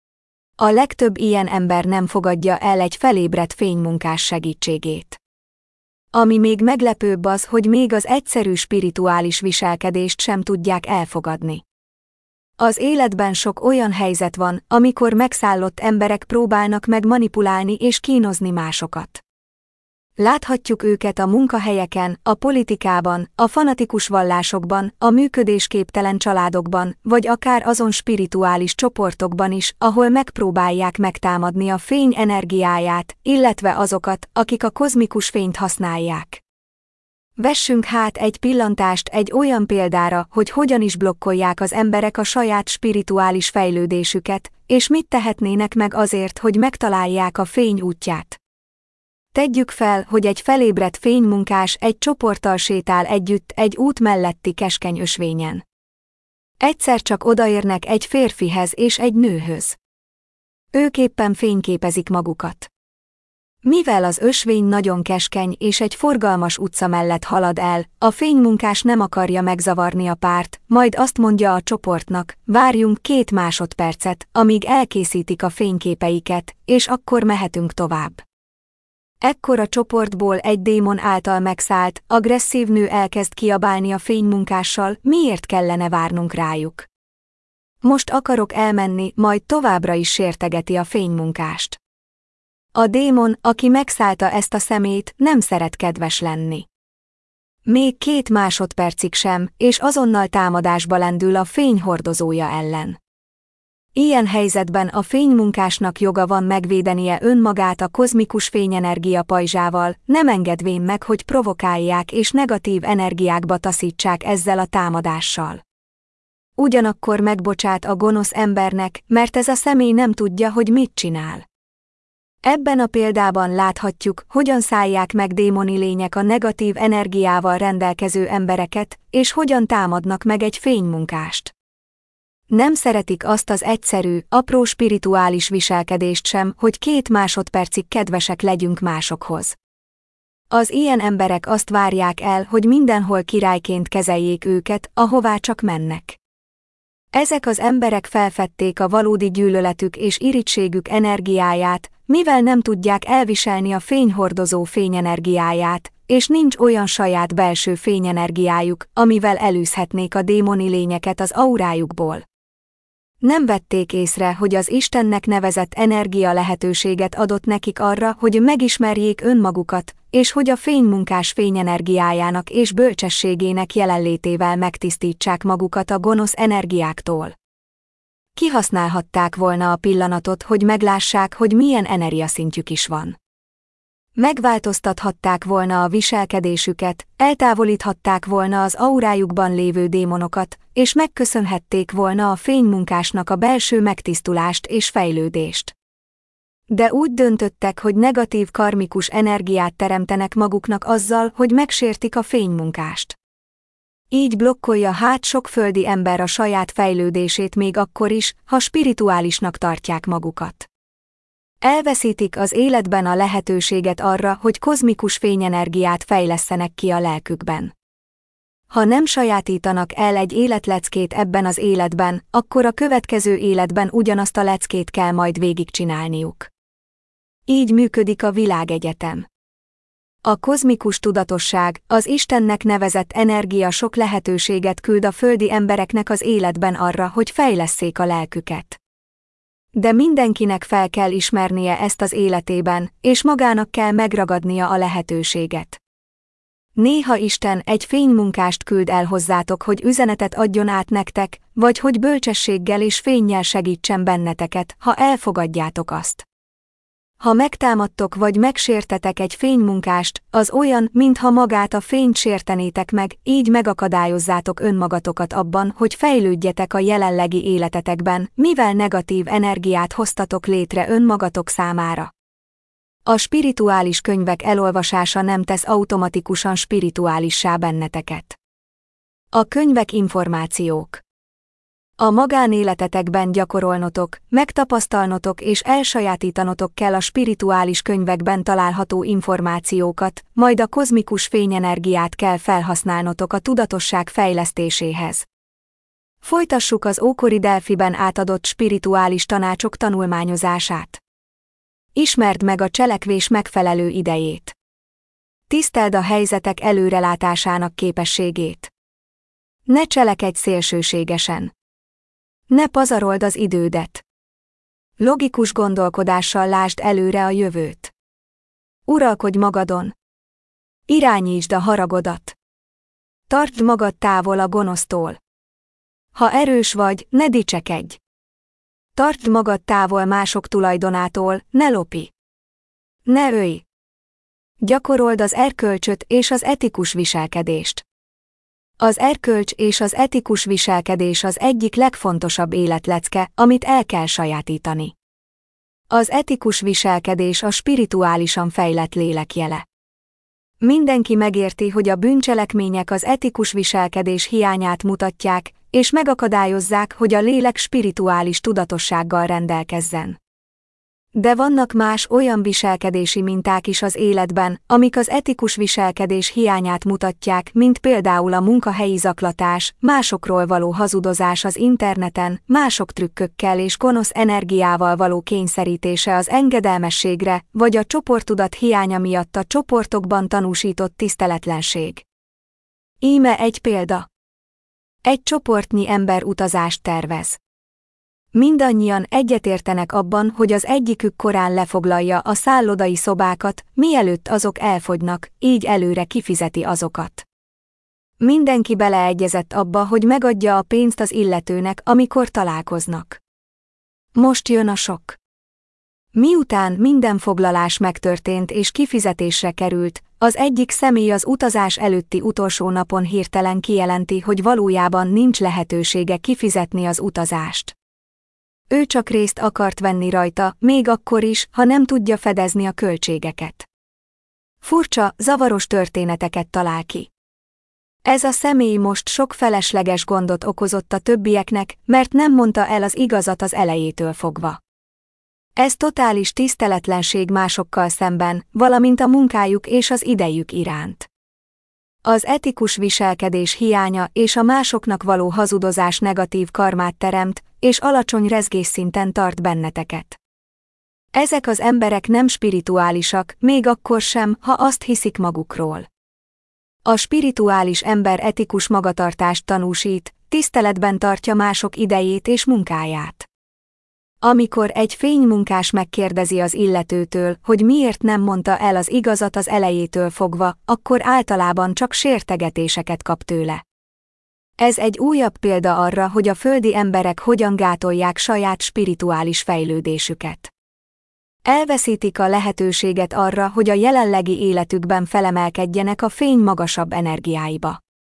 A legtöbb ilyen ember nem fogadja el egy felébredt fénymunkás segítségét. Ami még meglepőbb az, hogy még az egyszerű spirituális viselkedést sem tudják elfogadni. Az életben sok olyan helyzet van, amikor megszállott emberek próbálnak meg manipulálni és kínozni másokat. Láthatjuk őket a munkahelyeken, a politikában, a fanatikus vallásokban, a működésképtelen családokban, vagy akár azon spirituális csoportokban is, ahol megpróbálják megtámadni a fény energiáját, illetve azokat, akik a kozmikus fényt használják. Vessünk hát egy pillantást egy olyan példára, hogy hogyan is blokkolják az emberek a saját spirituális fejlődésüket, és mit tehetnének meg azért, hogy megtalálják a fény útját. Tegyük fel, hogy egy felébredt fénymunkás egy csoporttal sétál együtt egy út melletti keskeny ösvényen. Egyszer csak odaérnek egy férfihez és egy nőhöz. Ők éppen fényképezik magukat. Mivel az ösvény nagyon keskeny és egy forgalmas utca mellett halad el, a fénymunkás nem akarja megzavarni a párt, majd azt mondja a csoportnak, várjunk két másodpercet, amíg elkészítik a fényképeiket, és akkor mehetünk tovább. Ekkor a csoportból egy démon által megszállt, agresszív nő elkezd kiabálni a fénymunkással, miért kellene várnunk rájuk. Most akarok elmenni, majd továbbra is sértegeti a fénymunkást. A démon, aki megszállta ezt a szemét, nem szeret kedves lenni. Még két másodpercig sem, és azonnal támadásba lendül a fény hordozója ellen. Ilyen helyzetben a fénymunkásnak joga van megvédenie önmagát a kozmikus fényenergia pajzsával, nem engedvén meg, hogy provokálják és negatív energiákba taszítsák ezzel a támadással. Ugyanakkor megbocsát a gonosz embernek, mert ez a személy nem tudja, hogy mit csinál. Ebben a példában láthatjuk, hogyan szállják meg démoni lények a negatív energiával rendelkező embereket, és hogyan támadnak meg egy fénymunkást. Nem szeretik azt az egyszerű, apró spirituális viselkedést sem, hogy két másodpercig kedvesek legyünk másokhoz. Az ilyen emberek azt várják el, hogy mindenhol királyként kezeljék őket, ahová csak mennek. Ezek az emberek felfedték a valódi gyűlöletük és irítségük energiáját, mivel nem tudják elviselni a fényhordozó fényenergiáját, és nincs olyan saját belső fényenergiájuk, amivel elűzhetnék a démoni lényeket az aurájukból. Nem vették észre, hogy az Istennek nevezett energia lehetőséget adott nekik arra, hogy megismerjék önmagukat, és hogy a fénymunkás fényenergiájának és bölcsességének jelenlétével megtisztítsák magukat a gonosz energiáktól. Kihasználhatták volna a pillanatot, hogy meglássák, hogy milyen energiaszintjük is van. Megváltoztathatták volna a viselkedésüket, eltávolíthatták volna az aurájukban lévő démonokat, és megköszönhették volna a fénymunkásnak a belső megtisztulást és fejlődést. De úgy döntöttek, hogy negatív karmikus energiát teremtenek maguknak azzal, hogy megsértik a fénymunkást. Így blokkolja hát sok földi ember a saját fejlődését még akkor is, ha spirituálisnak tartják magukat. Elveszítik az életben a lehetőséget arra, hogy kozmikus fényenergiát fejlesszenek ki a lelkükben. Ha nem sajátítanak el egy életleckét ebben az életben, akkor a következő életben ugyanazt a leckét kell majd végigcsinálniuk. Így működik a világegyetem. A kozmikus tudatosság, az Istennek nevezett energia sok lehetőséget küld a földi embereknek az életben arra, hogy fejlesszék a lelküket. De mindenkinek fel kell ismernie ezt az életében, és magának kell megragadnia a lehetőséget. Néha Isten egy fénymunkást küld el hozzátok, hogy üzenetet adjon át nektek, vagy hogy bölcsességgel és fénnyel segítsen benneteket, ha elfogadjátok azt. Ha megtámadtok vagy megsértetek egy fénymunkást, az olyan, mintha magát a fényt sértenétek meg, így megakadályozzátok önmagatokat abban, hogy fejlődjetek a jelenlegi életetekben, mivel negatív energiát hoztatok létre önmagatok számára. A spirituális könyvek elolvasása nem tesz automatikusan spirituálissá benneteket. A könyvek információk. A magánéletetekben gyakorolnotok, megtapasztalnotok és elsajátítanotok kell a spirituális könyvekben található információkat, majd a kozmikus fényenergiát kell felhasználnotok a tudatosság fejlesztéséhez. Folytassuk az ókori Delfiben átadott spirituális tanácsok tanulmányozását. Ismerd meg a cselekvés megfelelő idejét. Tiszteld a helyzetek előrelátásának képességét. Ne cselekedj szélsőségesen. Ne pazarold az idődet. Logikus gondolkodással lásd előre a jövőt. Uralkodj magadon. Irányítsd a haragodat. Tartsd magad távol a gonosztól. Ha erős vagy, ne dicsekedj. Tartsd magad távol mások tulajdonától, ne lopj. Ne ölj. Gyakorold az erkölcsöt és az etikus viselkedést. Az erkölcs és az etikus viselkedés az egyik legfontosabb életlecke, amit el kell sajátítani. Az etikus viselkedés a spirituálisan fejlett lélek jele. Mindenki megérti, hogy a bűncselekmények az etikus viselkedés hiányát mutatják, és megakadályozzák, hogy a lélek spirituális tudatossággal rendelkezzen. De vannak más olyan viselkedési minták is az életben, amik az etikus viselkedés hiányát mutatják, mint például a munkahelyi zaklatás, másokról való hazudozás az interneten, mások trükkökkel és gonosz energiával való kényszerítése az engedelmességre, vagy a csoporttudat hiánya miatt a csoportokban tanúsított tiszteletlenség. Íme egy példa. Egy csoportnyi ember utazást tervez. Mindannyian egyetértenek abban, hogy az egyikük korán lefoglalja a szállodai szobákat, mielőtt azok elfogynak, így előre kifizeti azokat. Mindenki beleegyezett abba, hogy megadja a pénzt az illetőnek, amikor találkoznak. Most jön a sok. Miután minden foglalás megtörtént és kifizetésre került, az egyik személy az utazás előtti utolsó napon hirtelen kijelenti, hogy valójában nincs lehetősége kifizetni az utazást. Ő csak részt akart venni rajta, még akkor is, ha nem tudja fedezni a költségeket. Furcsa, zavaros történeteket talál ki. Ez a személy most sok felesleges gondot okozott a többieknek, mert nem mondta el az igazat az elejétől fogva. Ez totális tiszteletlenség másokkal szemben, valamint a munkájuk és az idejük iránt. Az etikus viselkedés hiánya és a másoknak való hazudozás negatív karmát teremt, és alacsony rezgésszinten tart benneteket. Ezek az emberek nem spirituálisak, még akkor sem, ha azt hiszik magukról. A spirituális ember etikus magatartást tanúsít, tiszteletben tartja mások idejét és munkáját. Amikor egy fénymunkás megkérdezi az illetőtől, hogy miért nem mondta el az igazat az elejétől fogva, akkor általában csak sértegetéseket kap tőle. Ez egy újabb példa arra, hogy a földi emberek hogyan gátolják saját spirituális fejlődésüket. Elveszítik a lehetőséget arra, hogy a jelenlegi életükben felemelkedjenek a fény magasabb energiáiba.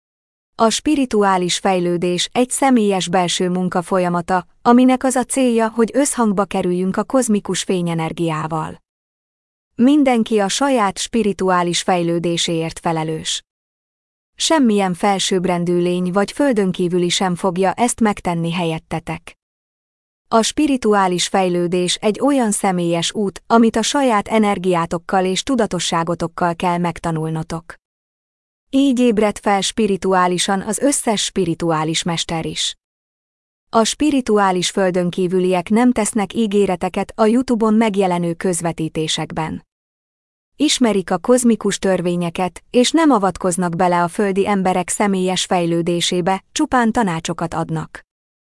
A spirituális fejlődés egy személyes belső munka folyamata, aminek az a célja, hogy összhangba kerüljünk a kozmikus fényenergiával. Mindenki a saját spirituális fejlődéséért felelős. Semmilyen felsőbbrendű lény vagy földönkívüli sem fogja ezt megtenni helyettetek. A spirituális fejlődés egy olyan személyes út, amit a saját energiátokkal és tudatosságotokkal kell megtanulnotok. Így ébred fel spirituálisan az összes spirituális mester is. A spirituális földönkívüliek nem tesznek ígéreteket a YouTube-on megjelenő közvetítésekben. Ismerik a kozmikus törvényeket, és nem avatkoznak bele a földi emberek személyes fejlődésébe, csupán tanácsokat adnak.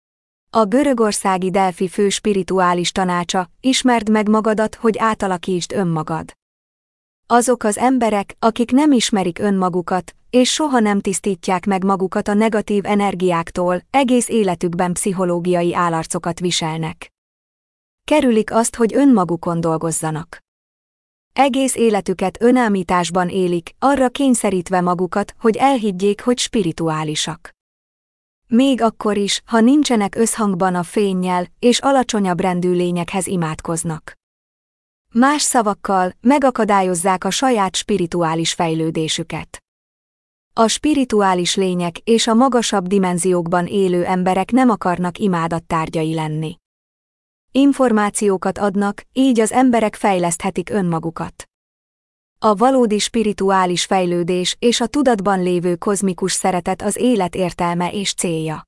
A görögországi Delfi fő spirituális tanácsa: ismerd meg magadat, hogy átalakítsd önmagad. Azok az emberek, akik nem ismerik önmagukat, és soha nem tisztítják meg magukat a negatív energiáktól, egész életükben pszichológiai állarcokat viselnek. Kerülik azt, hogy önmagukon dolgozzanak. Egész életüket önállításban élik, arra kényszerítve magukat, hogy elhiggyék, hogy spirituálisak. Még akkor is, ha nincsenek összhangban a fénnyel, és alacsonyabb rendű lényekhez imádkoznak. Más szavakkal, megakadályozzák a saját spirituális fejlődésüket. A spirituális lények és a magasabb dimenziókban élő emberek nem akarnak imádat tárgyai lenni. Információkat adnak, így az emberek fejleszthetik önmagukat. A valódi spirituális fejlődés és a tudatban lévő kozmikus szeretet az élet értelme és célja.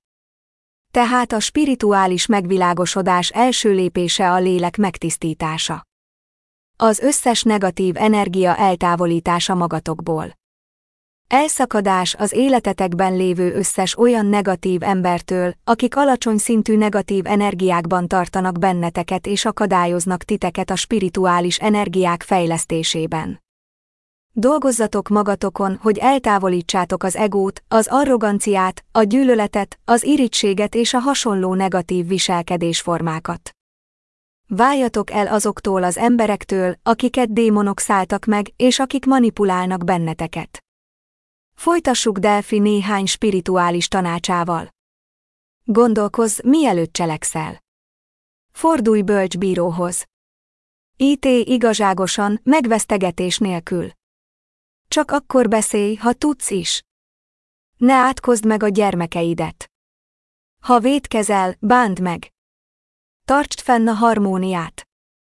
Tehát a spirituális megvilágosodás első lépése a lélek megtisztítása. Az összes negatív energia eltávolítása magatokból. Elszakadás az életetekben lévő összes olyan negatív embertől, akik alacsony szintű negatív energiákban tartanak benneteket és akadályoznak titeket a spirituális energiák fejlesztésében. Dolgozzatok magatokon, hogy eltávolítsátok az egót, az arroganciát, a gyűlöletet, az irítséget és a hasonló negatív viselkedésformákat. Váljatok el azoktól az emberektől, akiket démonok szálltak meg, és akik manipulálnak benneteket. Folytassuk Delfi néhány spirituális tanácsával. Gondolkozz, mielőtt cselekszel. Fordulj bölcs bíróhoz. Ítélj igazságosan, megvesztegetés nélkül. Csak akkor beszélj, ha tudsz is. Ne átkozd meg a gyermekeidet. Ha vétkezel, bánd meg. Tartsd fenn a harmóniát.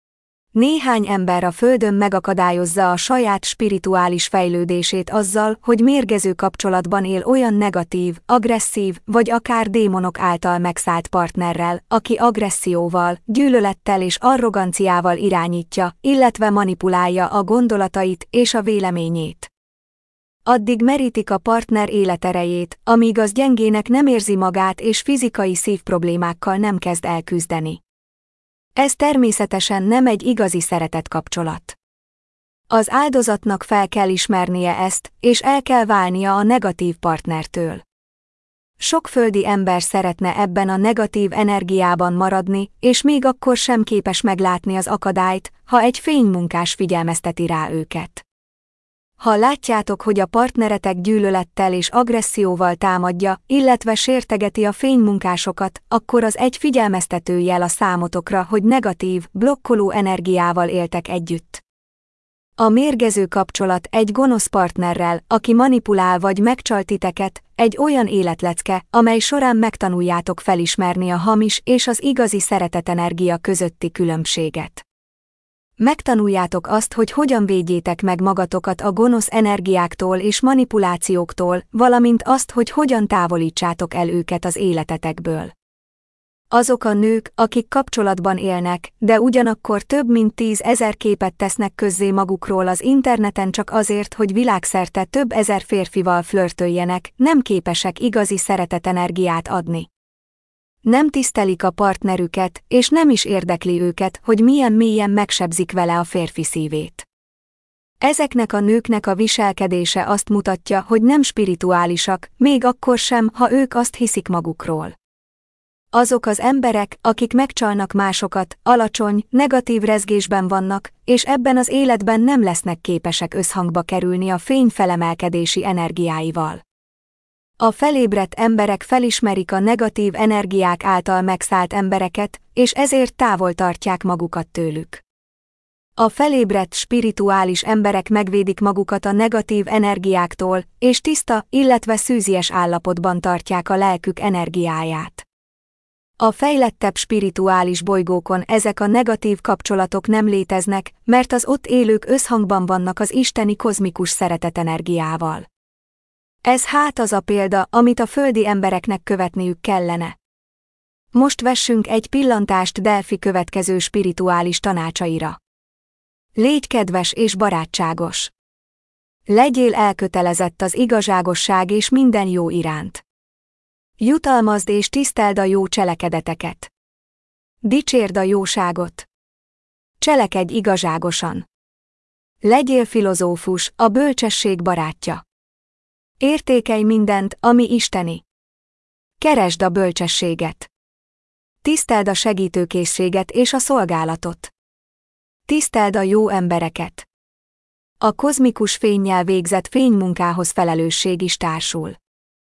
Néhány ember a földön megakadályozza a saját spirituális fejlődését azzal, hogy mérgező kapcsolatban él olyan negatív, agresszív vagy akár démonok által megszállt partnerrel, aki agresszióval, gyűlölettel és arroganciával irányítja, illetve manipulálja a gondolatait és a véleményét. Addig merítik a partner életerejét, amíg az gyengének nem érzi magát és fizikai szívproblémákkal nem kezd el küzdeni. Ez természetesen nem egy igazi szeretetkapcsolat. Az áldozatnak fel kell ismernie ezt, és el kell válnia a negatív partnertől. Sok földi ember szeretne ebben a negatív energiában maradni, és még akkor sem képes meglátni az akadályt, ha egy fénymunkás figyelmezteti rá őket. Ha látjátok, hogy a partneretek gyűlölettel és agresszióval támadja, illetve sértegeti a fénymunkásokat, akkor az egy figyelmeztető jel a számotokra, hogy negatív, blokkoló energiával éltek együtt. A mérgező kapcsolat egy gonosz partnerrel, aki manipulál vagy megcsal titeket, egy olyan életlecke, amely során megtanuljátok felismerni a hamis és az igazi szeretetenergia közötti különbséget. Megtanuljátok azt, hogy hogyan védjétek meg magatokat a gonosz energiáktól és manipulációktól, valamint azt, hogy hogyan távolítsátok el őket az életetekből. Azok a nők, akik kapcsolatban élnek, de ugyanakkor több mint tízezer képet tesznek közzé magukról az interneten csak azért, hogy világszerte több ezer férfival flörtöljenek, nem képesek igazi szeretetenergiát adni. Nem tisztelik a partnerüket, és nem is érdekli őket, hogy milyen mélyen megsebzik vele a férfi szívét. Ezeknek a nőknek a viselkedése azt mutatja, hogy nem spirituálisak, még akkor sem, ha ők azt hiszik magukról. Azok az emberek, akik megcsalnak másokat, alacsony, negatív rezgésben vannak, és ebben az életben nem lesznek képesek összhangba kerülni a fény felemelkedési energiáival. A felébredt emberek felismerik a negatív energiák által megszállt embereket, és ezért távol tartják magukat tőlük. A felébredt spirituális emberek megvédik magukat a negatív energiáktól, és tiszta, illetve szűzies állapotban tartják a lelkük energiáját. A fejlettebb spirituális bolygókon ezek a negatív kapcsolatok nem léteznek, mert az ott élők összhangban vannak az isteni kozmikus szeretetenergiával. Ez hát az a példa, amit a földi embereknek követniük kellene. Most vessünk egy pillantást Delphi következő spirituális tanácsaira. Légy kedves és barátságos. Legyél elkötelezett az igazságosság és minden jó iránt. Jutalmazd és tiszteld a jó cselekedeteket. Dicsérd a jóságot. Cselekedj igazságosan. Legyél filozófus, a bölcsesség barátja. Értékelj mindent, ami isteni. Keresd a bölcsességet. Tiszteld a segítőkészséget és a szolgálatot. Tiszteld a jó embereket. A kozmikus fénnyel végzett fénymunkához felelősség is társul.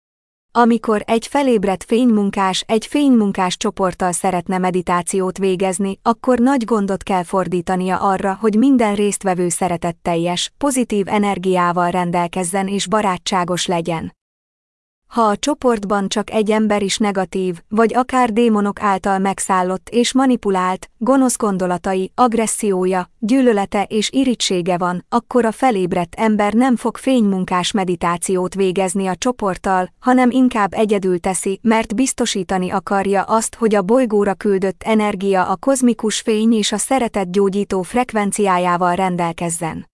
Amikor egy felébredt fénymunkás egy fénymunkás csoporttal szeretne meditációt végezni, akkor nagy gondot kell fordítania arra, hogy minden résztvevő szeretetteljes, pozitív energiával rendelkezzen és barátságos legyen. Ha a csoportban csak egy ember is negatív, vagy akár démonok által megszállott és manipulált, gonosz gondolatai, agressziója, gyűlölete és irítsége van, akkor a felébredt ember nem fog fénymunkás meditációt végezni a csoporttal, hanem inkább egyedül teszi, mert biztosítani akarja azt, hogy a bolygóra küldött energia a kozmikus fény és a szeretet gyógyító frekvenciájával rendelkezzen.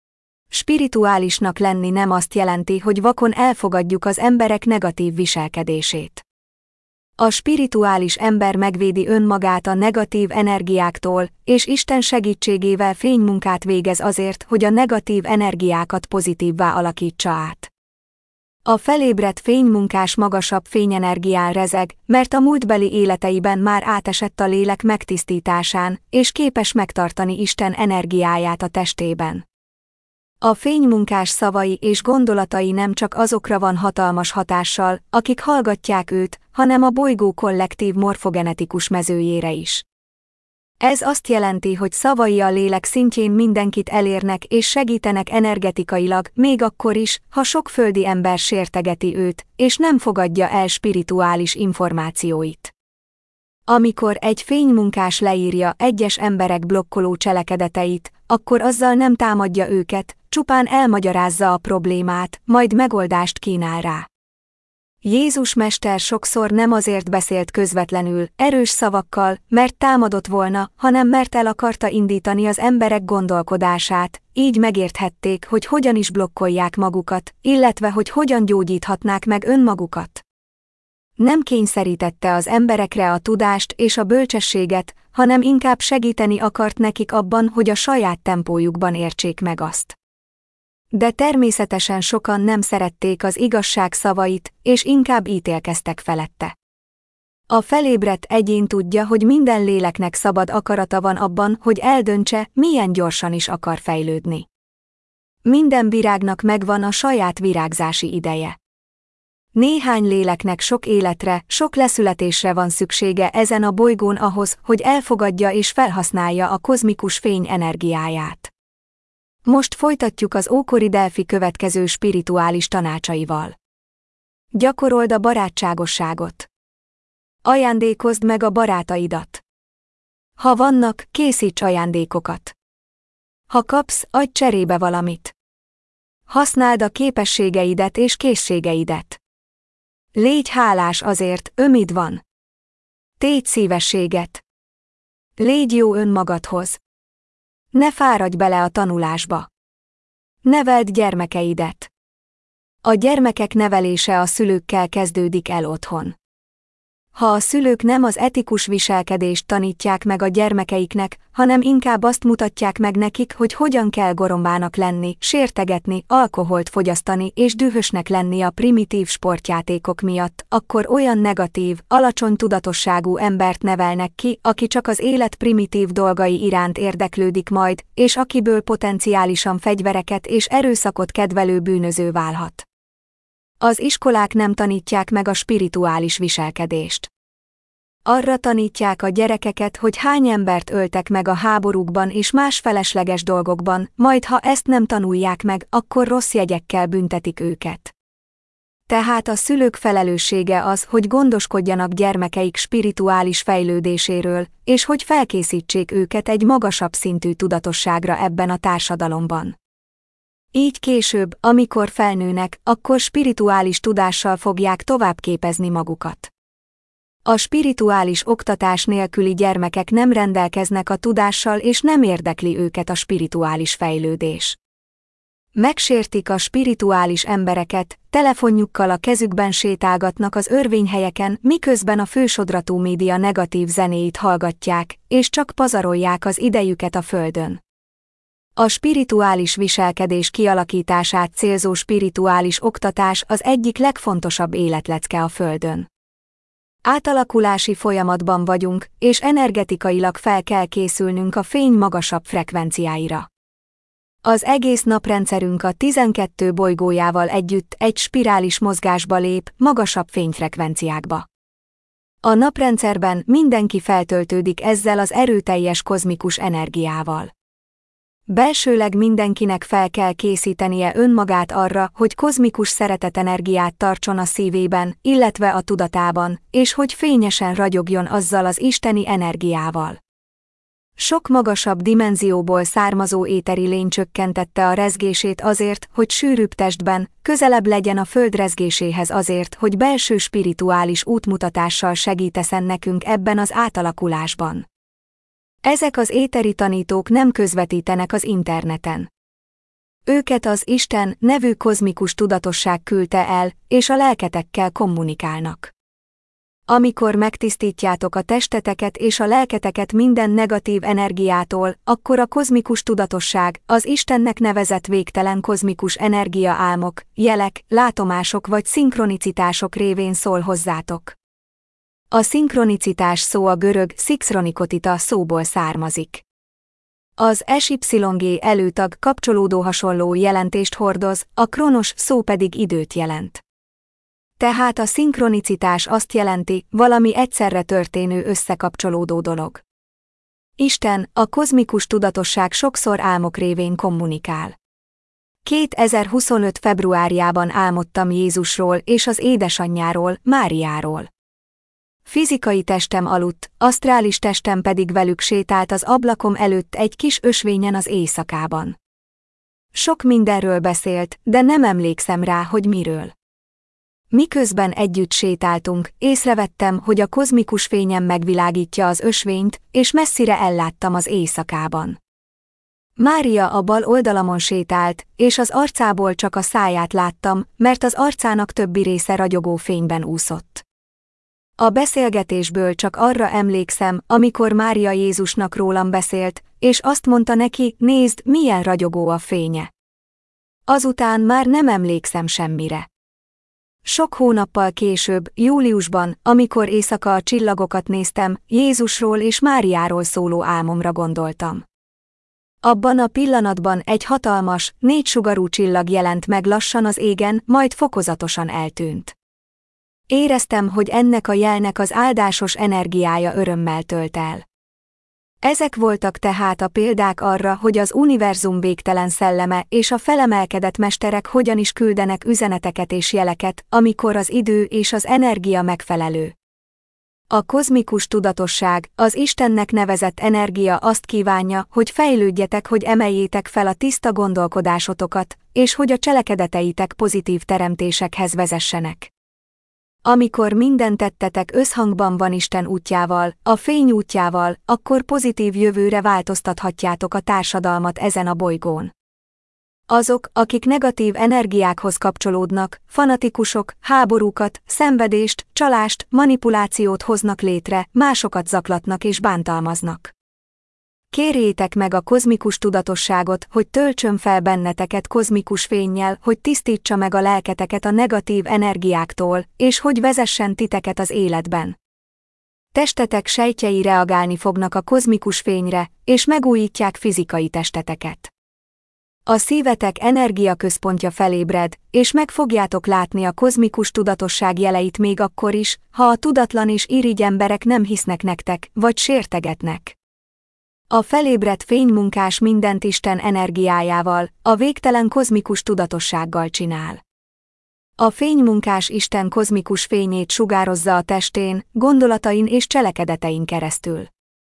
Spirituálisnak lenni nem azt jelenti, hogy vakon elfogadjuk az emberek negatív viselkedését. A spirituális ember megvédi önmagát a negatív energiáktól, és Isten segítségével fénymunkát végez azért, hogy a negatív energiákat pozitívvá alakítsa át. A felébredt fénymunkás magasabb fényenergián rezeg, mert a múltbeli életeiben már átesett a lélek megtisztításán, és képes megtartani Isten energiáját a testében. A fénymunkás szavai és gondolatai nem csak azokra van hatalmas hatással, akik hallgatják őt, hanem a bolygó kollektív morfogenetikus mezőjére is. Ez azt jelenti, hogy szavai a lélek szintjén mindenkit elérnek és segítenek energetikailag, még akkor is, ha sok földi ember sértegeti őt, és nem fogadja el spirituális információit. Amikor egy fénymunkás leírja egyes emberek blokkoló cselekedeteit, akkor azzal nem támadja őket, csupán elmagyarázza a problémát, majd megoldást kínál rá. Jézus mester sokszor nem azért beszélt közvetlenül, erős szavakkal, mert támadott volna, hanem mert el akarta indítani az emberek gondolkodását, így megérthették, hogy hogyan is blokkolják magukat, illetve hogy hogyan gyógyíthatnák meg önmagukat. Nem kényszerítette az emberekre a tudást és a bölcsességet, hanem inkább segíteni akart nekik abban, hogy a saját tempójukban értsék meg azt. De természetesen sokan nem szerették az igazság szavait, és inkább ítélkeztek felette. A felébredt egyén tudja, hogy minden léleknek szabad akarata van abban, hogy eldöntse, milyen gyorsan is akar fejlődni. Minden virágnak megvan a saját virágzási ideje. Néhány léleknek sok életre, sok leszületésre van szüksége ezen a bolygón ahhoz, hogy elfogadja és felhasználja a kozmikus fény energiáját. Most folytatjuk az ókori Delfi következő spirituális tanácsaival. Gyakorold a barátságosságot. Ajándékozd meg a barátaidat. Ha vannak, készíts ajándékokat. Ha kapsz, adj cserébe valamit. Használd a képességeidet és készségeidet. Légy hálás azért, amid van. Tégy szívességet. Légy jó önmagadhoz. Ne fáradj bele a tanulásba. Neveld gyermekeidet. A gyermekek nevelése a szülőkkel kezdődik el otthon. Ha a szülők nem az etikus viselkedést tanítják meg a gyermekeiknek, hanem inkább azt mutatják meg nekik, hogy hogyan kell gorombának lenni, sértegetni, alkoholt fogyasztani és dühösnek lenni a primitív sportjátékok miatt, akkor olyan negatív, alacsony tudatosságú embert nevelnek ki, aki csak az élet primitív dolgai iránt érdeklődik majd, és akiből potenciálisan fegyvereket és erőszakot kedvelő bűnöző válhat. Az iskolák nem tanítják meg a spirituális viselkedést. Arra tanítják a gyerekeket, hogy hány embert öltek meg a háborúkban és más felesleges dolgokban, majd ha ezt nem tanulják meg, akkor rossz jegyekkel büntetik őket. Tehát a szülők felelőssége az, hogy gondoskodjanak gyermekeik spirituális fejlődéséről, és hogy felkészítsék őket egy magasabb szintű tudatosságra ebben a társadalomban. Így később, amikor felnőnek, akkor spirituális tudással fogják tovább képezni magukat. A spirituális oktatás nélküli gyermekek nem rendelkeznek a tudással és nem érdekli őket a spirituális fejlődés. Megsértik a spirituális embereket, telefonjukkal a kezükben sétálgatnak az örvényhelyeken, miközben a fősodratú média negatív zenéit hallgatják, és csak pazarolják az idejüket a földön. A spirituális viselkedés kialakítását célzó spirituális oktatás az egyik legfontosabb életlecke a Földön. Átalakulási folyamatban vagyunk, és energetikailag fel kell készülnünk a fény magasabb frekvenciáira. Az egész naprendszerünk a tizenkettő bolygójával együtt egy spirális mozgásba lép, magasabb fényfrekvenciákba. A naprendszerben mindenki feltöltődik ezzel az erőteljes kozmikus energiával. Belsőleg mindenkinek fel kell készítenie önmagát arra, hogy kozmikus szeretetenergiát tartson a szívében, illetve a tudatában, és hogy fényesen ragyogjon azzal az isteni energiával. Sok magasabb dimenzióból származó éteri lény csökkentette a rezgését azért, hogy sűrűbb testben, közelebb legyen a föld rezgéséhez azért, hogy belső spirituális útmutatással segíteszen nekünk ebben az átalakulásban. Ezek az éteri tanítók nem közvetítenek az interneten. Őket az Isten nevű kozmikus tudatosság küldte el, és a lelketekkel kommunikálnak. Amikor megtisztítjátok a testeteket és a lelketeket minden negatív energiától, akkor a kozmikus tudatosság, az Istennek nevezett végtelen kozmikus energia álmok, jelek, látomások vagy szinkronicitások révén szól hozzátok. A szinkronicitás szó a görög szikszronikotita szóból származik. Az es ipszilon gé előtag kapcsolódó hasonló jelentést hordoz, a kronos szó pedig időt jelent. Tehát a szinkronicitás azt jelenti, valami egyszerre történő összekapcsolódó dolog. Isten, a kozmikus tudatosság sokszor álmok révén kommunikál. kétezer-huszonöt februárjában álmodtam Jézusról és az édesanyjáról, Máriáról. Fizikai testem aludt, asztrális testem pedig velük sétált az ablakom előtt egy kis ösvényen az éjszakában. Sok mindenről beszélt, de nem emlékszem rá, hogy miről. Miközben együtt sétáltunk, észrevettem, hogy a kozmikus fényem megvilágítja az ösvényt, és messzire elláttam az éjszakában. Mária a bal oldalamon sétált, és az arcából csak a száját láttam, mert az arcának többi része ragyogó fényben úszott. A beszélgetésből csak arra emlékszem, amikor Mária Jézusnak rólam beszélt, és azt mondta neki, nézd, milyen ragyogó a fénye. Azután már nem emlékszem semmire. Sok hónappal később, júliusban, amikor éjszaka a csillagokat néztem, Jézusról és Máriáról szóló álmomra gondoltam. Abban a pillanatban egy hatalmas, négysugarú csillag jelent meg lassan az égen, majd fokozatosan eltűnt. Éreztem, hogy ennek a jelnek az áldásos energiája örömmel tölt el. Ezek voltak tehát a példák arra, hogy az univerzum végtelen szelleme és a felemelkedett mesterek hogyan is küldenek üzeneteket és jeleket, amikor az idő és az energia megfelelő. A kozmikus tudatosság, az Istennek nevezett energia azt kívánja, hogy fejlődjetek, hogy emeljétek fel a tiszta gondolkodásotokat, és hogy a cselekedeteitek pozitív teremtésekhez vezessenek. Amikor minden tettetek összhangban van Isten útjával, a fény útjával, akkor pozitív jövőre változtathatjátok a társadalmat ezen a bolygón. Azok, akik negatív energiákhoz kapcsolódnak, fanatikusok, háborúkat, szenvedést, csalást, manipulációt hoznak létre, másokat zaklatnak és bántalmaznak. Kérjétek meg a kozmikus tudatosságot, hogy töltsön fel benneteket kozmikus fénnyel, hogy tisztítsa meg a lelketeket a negatív energiáktól, és hogy vezessen titeket az életben. Testetek sejtjei reagálni fognak a kozmikus fényre, és megújítják fizikai testeteket. A szívetek energiaközpontja felébred, és meg fogjátok látni a kozmikus tudatosság jeleit még akkor is, ha a tudatlan és irigy emberek nem hisznek nektek, vagy sértegetnek. A felébredt fénymunkás mindent Isten energiájával, a végtelen kozmikus tudatossággal csinál. A fénymunkás Isten kozmikus fényét sugározza a testén, gondolatain és cselekedetein keresztül.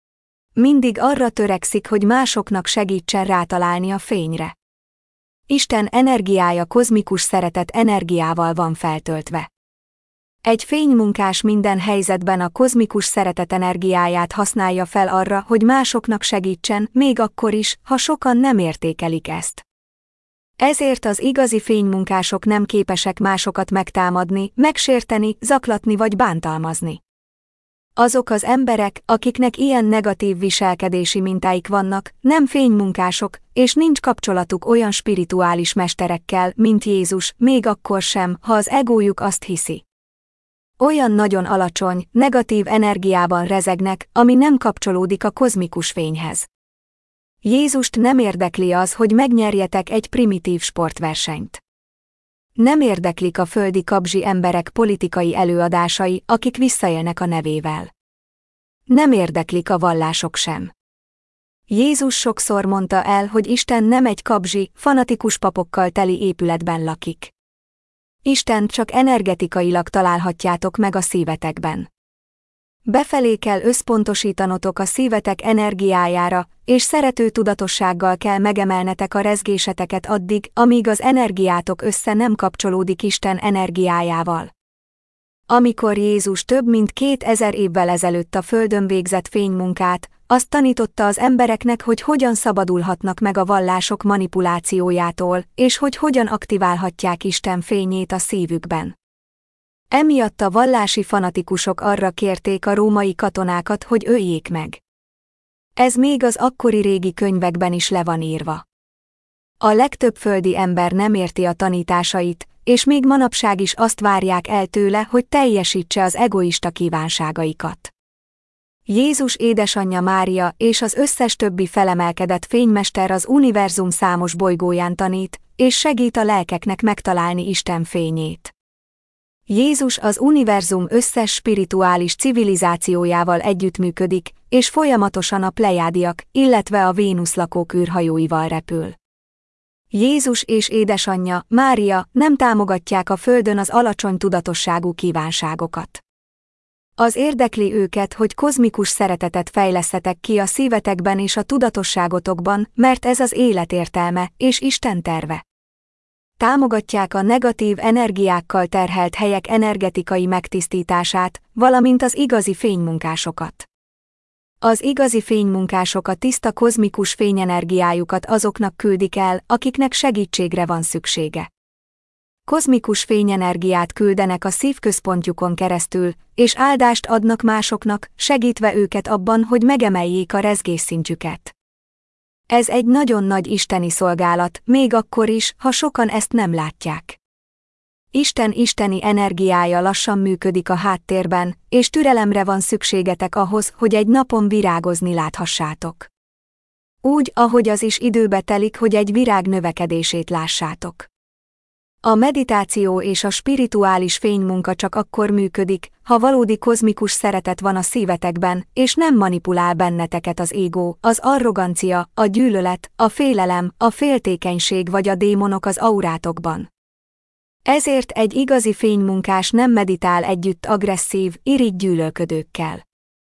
Mindig arra törekszik, hogy másoknak segítsen rátalálni a fényre. Isten energiája kozmikus szeretet energiával van feltöltve. Egy fénymunkás minden helyzetben a kozmikus szeretet energiáját használja fel arra, hogy másoknak segítsen, még akkor is, ha sokan nem értékelik ezt. Ezért az igazi fénymunkások nem képesek másokat megtámadni, megsérteni, zaklatni vagy bántalmazni. Azok az emberek, akiknek ilyen negatív viselkedési mintáik vannak, nem fénymunkások, és nincs kapcsolatuk olyan spirituális mesterekkel, mint Jézus, még akkor sem, ha az egójuk azt hiszi. Olyan nagyon alacsony, negatív energiában rezegnek, ami nem kapcsolódik a kozmikus fényhez. Jézust nem érdekli az, hogy megnyerjetek egy primitív sportversenyt. Nem érdeklik a földi kabzsi emberek politikai előadásai, akik visszaélnek a nevével. Nem érdeklik a vallások sem. Jézus sokszor mondta el, hogy Isten nem egy kabzsi, fanatikus papokkal teli épületben lakik. Istent csak energetikailag találhatjátok meg a szívetekben. Befelé kell összpontosítanotok a szívetek energiájára, és szerető tudatossággal kell megemelnetek a rezgéseteket addig, amíg az energiátok össze nem kapcsolódik Isten energiájával. Amikor Jézus több mint kétezer évvel ezelőtt a földön végzett fénymunkát, azt tanította az embereknek, hogy hogyan szabadulhatnak meg a vallások manipulációjától, és hogy hogyan aktiválhatják Isten fényét a szívükben. Emiatt a vallási fanatikusok arra kérték a római katonákat, hogy öljék meg. Ez még az akkori régi könyvekben is le van írva. A legtöbb földi ember nem érti a tanításait, és még manapság is azt várják el tőle, hogy teljesítse az egoista kívánságaikat. Jézus édesanyja Mária és az összes többi felemelkedett fénymester az univerzum számos bolygóján tanít, és segít a lelkeknek megtalálni Isten fényét. Jézus az univerzum összes spirituális civilizációjával együttműködik, és folyamatosan a plejádiak, illetve a Vénusz lakók űrhajóival repül. Jézus és édesanyja, Mária nem támogatják a földön az alacsony tudatosságú kívánságokat. Az érdekli őket, hogy kozmikus szeretetet fejlesztetek ki a szívetekben és a tudatosságotokban, mert ez az élet értelme és Isten terve. Támogatják a negatív energiákkal terhelt helyek energetikai megtisztítását, valamint az igazi fénymunkásokat. Az igazi fénymunkások a tiszta kozmikus fényenergiájukat azoknak küldik el, akiknek segítségre van szüksége. kozmikus fényenergiát küldenek a szívközpontjukon keresztül, és áldást adnak másoknak, segítve őket abban, hogy megemeljék a rezgésszintjüket. Ez egy nagyon nagy isteni szolgálat, még akkor is, ha sokan ezt nem látják. Isten isteni energiája lassan működik a háttérben, és türelemre van szükségetek ahhoz, hogy egy napon virágozni láthassátok. Úgy, ahogy az is időbe telik, hogy egy virág növekedését lássátok. A meditáció és a spirituális fénymunka csak akkor működik, ha valódi kozmikus szeretet van a szívetekben, és nem manipulál benneteket az égó, az arrogancia, a gyűlölet, a félelem, a féltékenység vagy a démonok az aurátokban. Ezért egy igazi fénymunkás nem meditál együtt agresszív, irigy gyűlölködőkkel.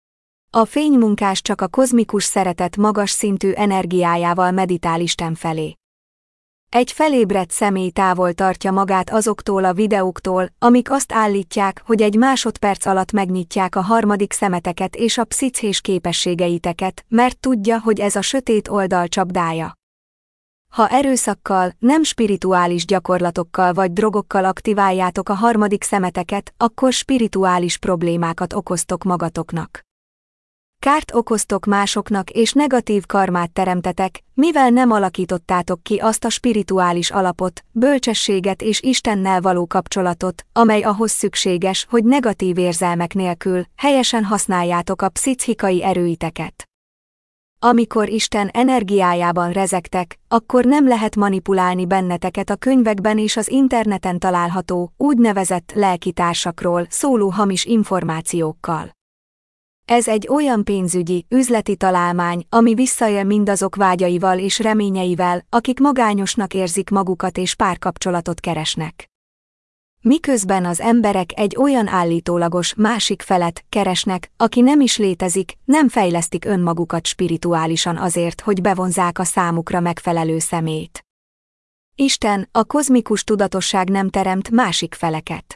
A fénymunkás csak a kozmikus szeretet magas szintű energiájával meditál Isten felé. Egy felébredt személy távol tartja magát azoktól a videóktól, amik azt állítják, hogy egy másodperc alatt megnyitják a harmadik szemeteket és a pszichés képességeiteket, mert tudja, hogy ez a sötét oldal csapdája. Ha erőszakkal, nem spirituális gyakorlatokkal vagy drogokkal aktiváljátok a harmadik szemeteket, akkor spirituális problémákat okoztok magatoknak. Kárt okoztok másoknak és negatív karmát teremtetek, mivel nem alakítottátok ki azt a spirituális alapot, bölcsességet és Istennel való kapcsolatot, amely ahhoz szükséges, hogy negatív érzelmek nélkül helyesen használjátok a pszichikai erőiteket. Amikor Isten energiájában rezegtek, akkor nem lehet manipulálni benneteket a könyvekben és az interneten található, úgynevezett lelkitársakról szóló hamis információkkal. Ez egy olyan pénzügyi, üzleti találmány, ami visszaél mindazok vágyaival és reményeivel, akik magányosnak érzik magukat és párkapcsolatot keresnek. Miközben az emberek egy olyan állítólagos másik felet keresnek, aki nem is létezik, nem fejlesztik önmagukat spirituálisan azért, hogy bevonzák a számukra megfelelő személyt. Isten, a kozmikus tudatosság nem teremt másik feleket.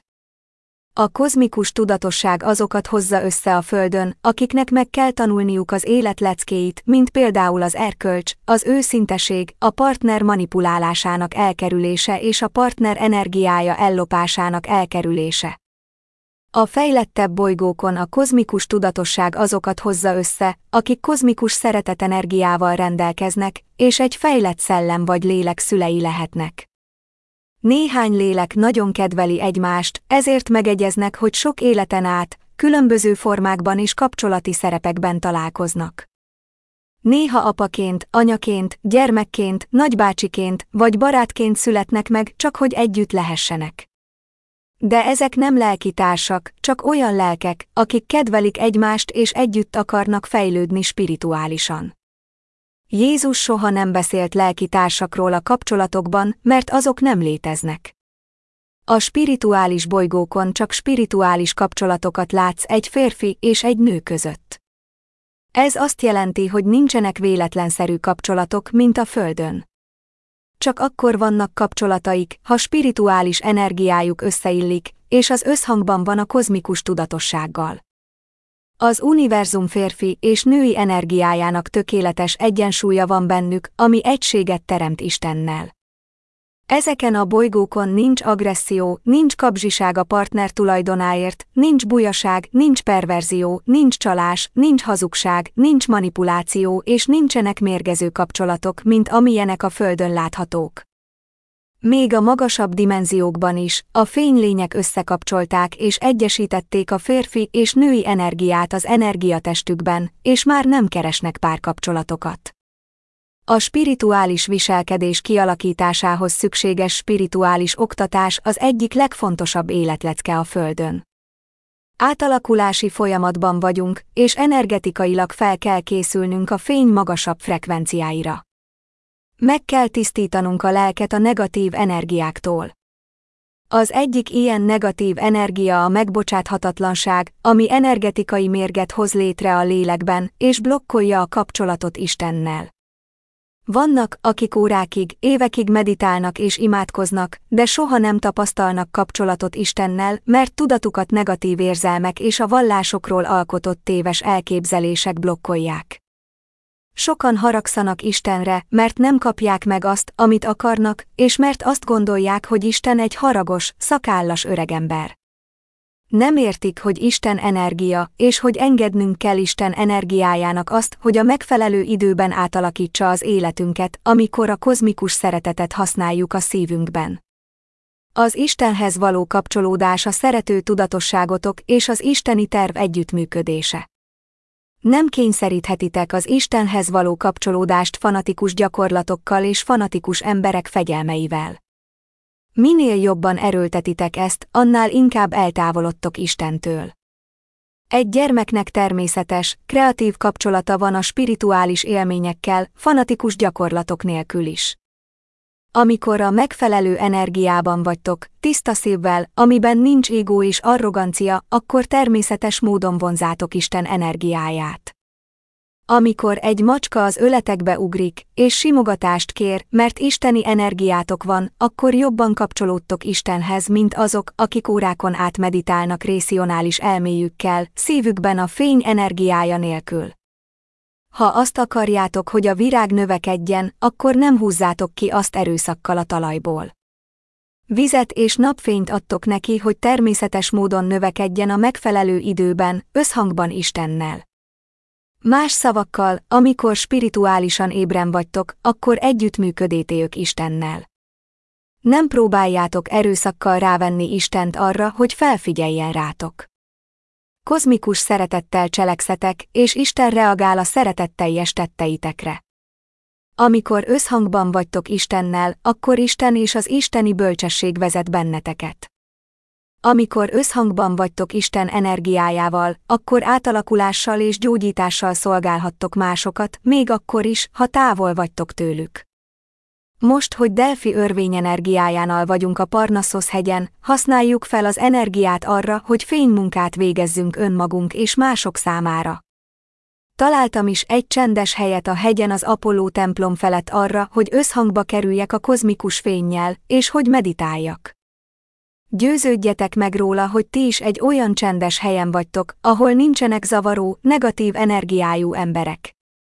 A kozmikus tudatosság azokat hozza össze a Földön, akiknek meg kell tanulniuk az élet leckéit, mint például az erkölcs, az őszinteség, a partner manipulálásának elkerülése és a partner energiája ellopásának elkerülése. A fejlettebb bolygókon a kozmikus tudatosság azokat hozza össze, akik kozmikus szeretetenergiával rendelkeznek, és egy fejlett szellem vagy lélek szülei lehetnek. Néhány lélek nagyon kedveli egymást, ezért megegyeznek, hogy sok életen át, különböző formákban és kapcsolati szerepekben találkoznak. Néha apaként, anyaként, gyermekként, nagybácsiként vagy barátként születnek meg, csak hogy együtt lehessenek. De ezek nem lelki társak, csak olyan lelkek, akik kedvelik egymást és együtt akarnak fejlődni spirituálisan. Jézus soha nem beszélt lelki társakról a kapcsolatokban, mert azok nem léteznek. A spirituális bolygókon csak spirituális kapcsolatokat látsz egy férfi és egy nő között. Ez azt jelenti, hogy nincsenek véletlenszerű kapcsolatok, mint a Földön. Csak akkor vannak kapcsolataik, ha spirituális energiájuk összeillik, és az összhangban van a kozmikus tudatossággal. Az univerzum férfi és női energiájának tökéletes egyensúlya van bennük, ami egységet teremt Istennel. Ezeken a bolygókon nincs agresszió, nincs kapzsiság a partner tulajdonáért, nincs bujaság, nincs perverzió, nincs csalás, nincs hazugság, nincs manipuláció és nincsenek mérgező kapcsolatok, mint amilyenek a Földön láthatók. Még a magasabb dimenziókban is, a fénylények összekapcsolták és egyesítették a férfi és női energiát az energiatestükben, és már nem keresnek párkapcsolatokat. A spirituális viselkedés kialakításához szükséges spirituális oktatás az egyik legfontosabb életlecke a Földön. Átalakulási folyamatban vagyunk, és energetikailag fel kell készülnünk a fény magasabb frekvenciáira. Meg kell tisztítanunk a lelket a negatív energiáktól. Az egyik ilyen negatív energia a megbocsáthatatlanság, ami energetikai mérget hoz létre a lélekben, és blokkolja a kapcsolatot Istennel. Vannak, akik órákig, évekig meditálnak és imádkoznak, de soha nem tapasztalnak kapcsolatot Istennel, mert tudatukat negatív érzelmek és a vallásokról alkotott téves elképzelések blokkolják. Sokan haragszanak Istenre, mert nem kapják meg azt, amit akarnak, és mert azt gondolják, hogy Isten egy haragos, szakállas öregember. Nem értik, hogy Isten energia, és hogy engednünk kell Isten energiájának azt, hogy a megfelelő időben átalakítsa az életünket, amikor a kozmikus szeretetet használjuk a szívünkben. Az Istenhez való kapcsolódás a szerető tudatosságotok és az isteni terv együttműködése. Nem kényszeríthetitek az Istenhez való kapcsolódást fanatikus gyakorlatokkal és fanatikus emberek fegyelmeivel. Minél jobban erőltetitek ezt, annál inkább eltávolodtok Istentől. Egy gyermeknek természetes, kreatív kapcsolata van a spirituális élményekkel, fanatikus gyakorlatok nélkül is. Amikor a megfelelő energiában vagytok, tiszta szívvel, amiben nincs égó és arrogancia, akkor természetes módon vonzátok Isten energiáját. Amikor egy macska az öletekbe ugrik, és simogatást kér, mert isteni energiátok van, akkor jobban kapcsolódtok Istenhez, mint azok, akik órákon át meditálnak racionális elméjükkel, szívükben a fény energiája nélkül. Ha azt akarjátok, hogy a virág növekedjen, akkor nem húzzátok ki azt erőszakkal a talajból. Vizet és napfényt adtok neki, hogy természetes módon növekedjen a megfelelő időben, összhangban Istennel. Más szavakkal, amikor spirituálisan ébren vagytok, akkor együttműködétők Istennel. Nem próbáljátok erőszakkal rávenni Istent arra, hogy felfigyeljen rátok. Kozmikus szeretettel cselekszetek, és Isten reagál a szeretetteljes tetteitekre. Amikor összhangban vagytok Istennel, akkor Isten és az isteni bölcsesség vezet benneteket. Amikor összhangban vagytok Isten energiájával, akkor átalakulással és gyógyítással szolgálhattok másokat, még akkor is, ha távol vagytok tőlük. Most, hogy Delfi örvény energiájánál vagyunk a Parnaszosz hegyen, használjuk fel az energiát arra, hogy fénymunkát végezzünk önmagunk és mások számára. Találtam is egy csendes helyet a hegyen az Apolló templom felett arra, hogy összhangba kerüljek a kozmikus fénnyel, és hogy meditáljak. Győződjetek meg róla, hogy ti is egy olyan csendes helyen vagytok, ahol nincsenek zavaró, negatív energiájú emberek.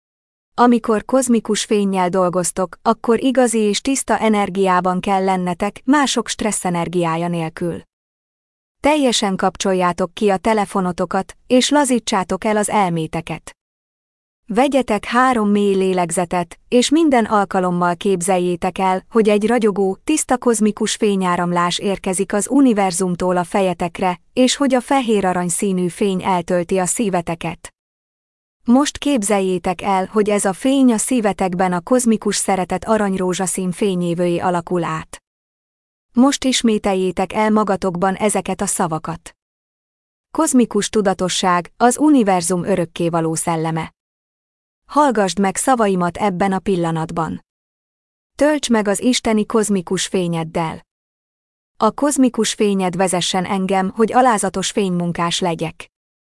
Amikor kozmikus fénnyel dolgoztok, akkor igazi és tiszta energiában kell lennetek, mások stresszenergiája nélkül. Teljesen kapcsoljátok ki a telefonotokat, és lazítsátok el az elméteket. Vegyetek három mély lélegzetet, és minden alkalommal képzeljétek el, hogy egy ragyogó, tiszta kozmikus fényáramlás érkezik az univerzumtól a fejetekre, és hogy a fehér arany színű fény eltölti a szíveteket. Most képzeljétek el, hogy ez a fény a szívetekben a kozmikus szeretet aranyrózsaszín fényévői alakul át. Most ismételjétek el magatokban ezeket a szavakat. Kozmikus tudatosság, az univerzum örökkévaló szelleme. Hallgasd meg szavaimat ebben a pillanatban. Tölts meg az isteni kozmikus fényeddel. A kozmikus fényed vezessen engem, hogy alázatos fénymunkás legyek.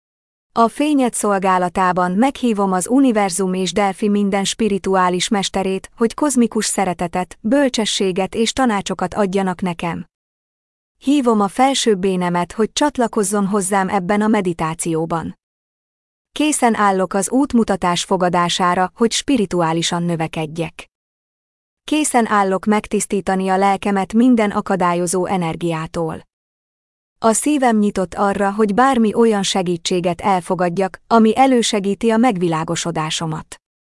A fényed szolgálatában meghívom az univerzum és Delfi minden spirituális mesterét, hogy kozmikus szeretetet, bölcsességet és tanácsokat adjanak nekem. Hívom a felsőbb énemet, hogy csatlakozzon hozzám ebben a meditációban. Készen állok az útmutatás fogadására, hogy spirituálisan növekedjek. Készen állok megtisztítani a lelkemet minden akadályozó energiától. A szívem nyitott arra, hogy bármi olyan segítséget elfogadjak, ami elősegíti a megvilágosodásomat.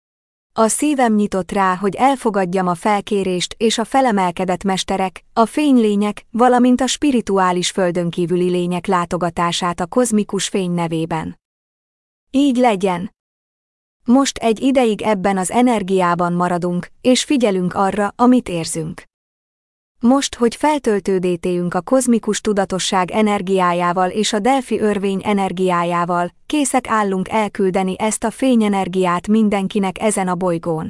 A szívem nyitott rá, hogy elfogadjam a felkérést és a felemelkedett mesterek, a fénylények, valamint a spirituális földönkívüli lények látogatását a kozmikus fény nevében. Így legyen! Most egy ideig ebben az energiában maradunk, és figyelünk arra, amit érzünk. Most, hogy feltöltődétéünk a kozmikus tudatosság energiájával és a Delfi örvény energiájával, készek állunk elküldeni ezt a fényenergiát mindenkinek ezen a bolygón.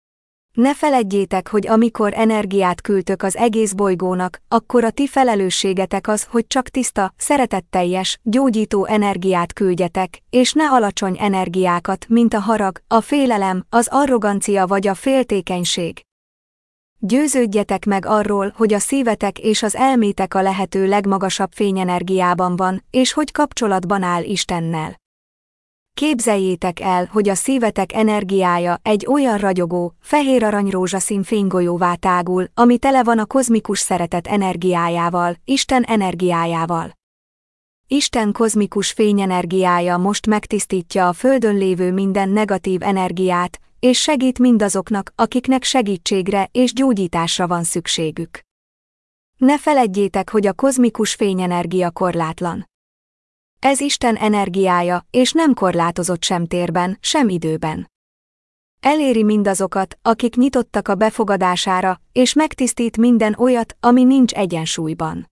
Ne feledjétek, hogy amikor energiát küldtök az egész bolygónak, akkor a ti felelősségetek az, hogy csak tiszta, szeretetteljes, gyógyító energiát küldjetek, és ne alacsony energiákat, mint a harag, a félelem, az arrogancia vagy a féltékenység. Győződjetek meg arról, hogy a szívetek és az elmétek a lehető legmagasabb fényenergiában van, és hogy kapcsolatban áll Istennel. Képzeljétek el, hogy a szívetek energiája egy olyan ragyogó, fehér aranyrózsaszín fénygolyóvá tágul, ami tele van a kozmikus szeretet energiájával, Isten energiájával. Isten kozmikus fényenergiája most megtisztítja a Földön lévő minden negatív energiát, és segít mindazoknak, akiknek segítségre és gyógyításra van szükségük. Ne feledjétek, hogy a kozmikus fényenergia korlátlan. Ez Isten energiája, és nem korlátozott sem térben, sem időben. Eléri mindazokat, akik nyitottak a befogadására, és megtisztít minden olyat, ami nincs egyensúlyban.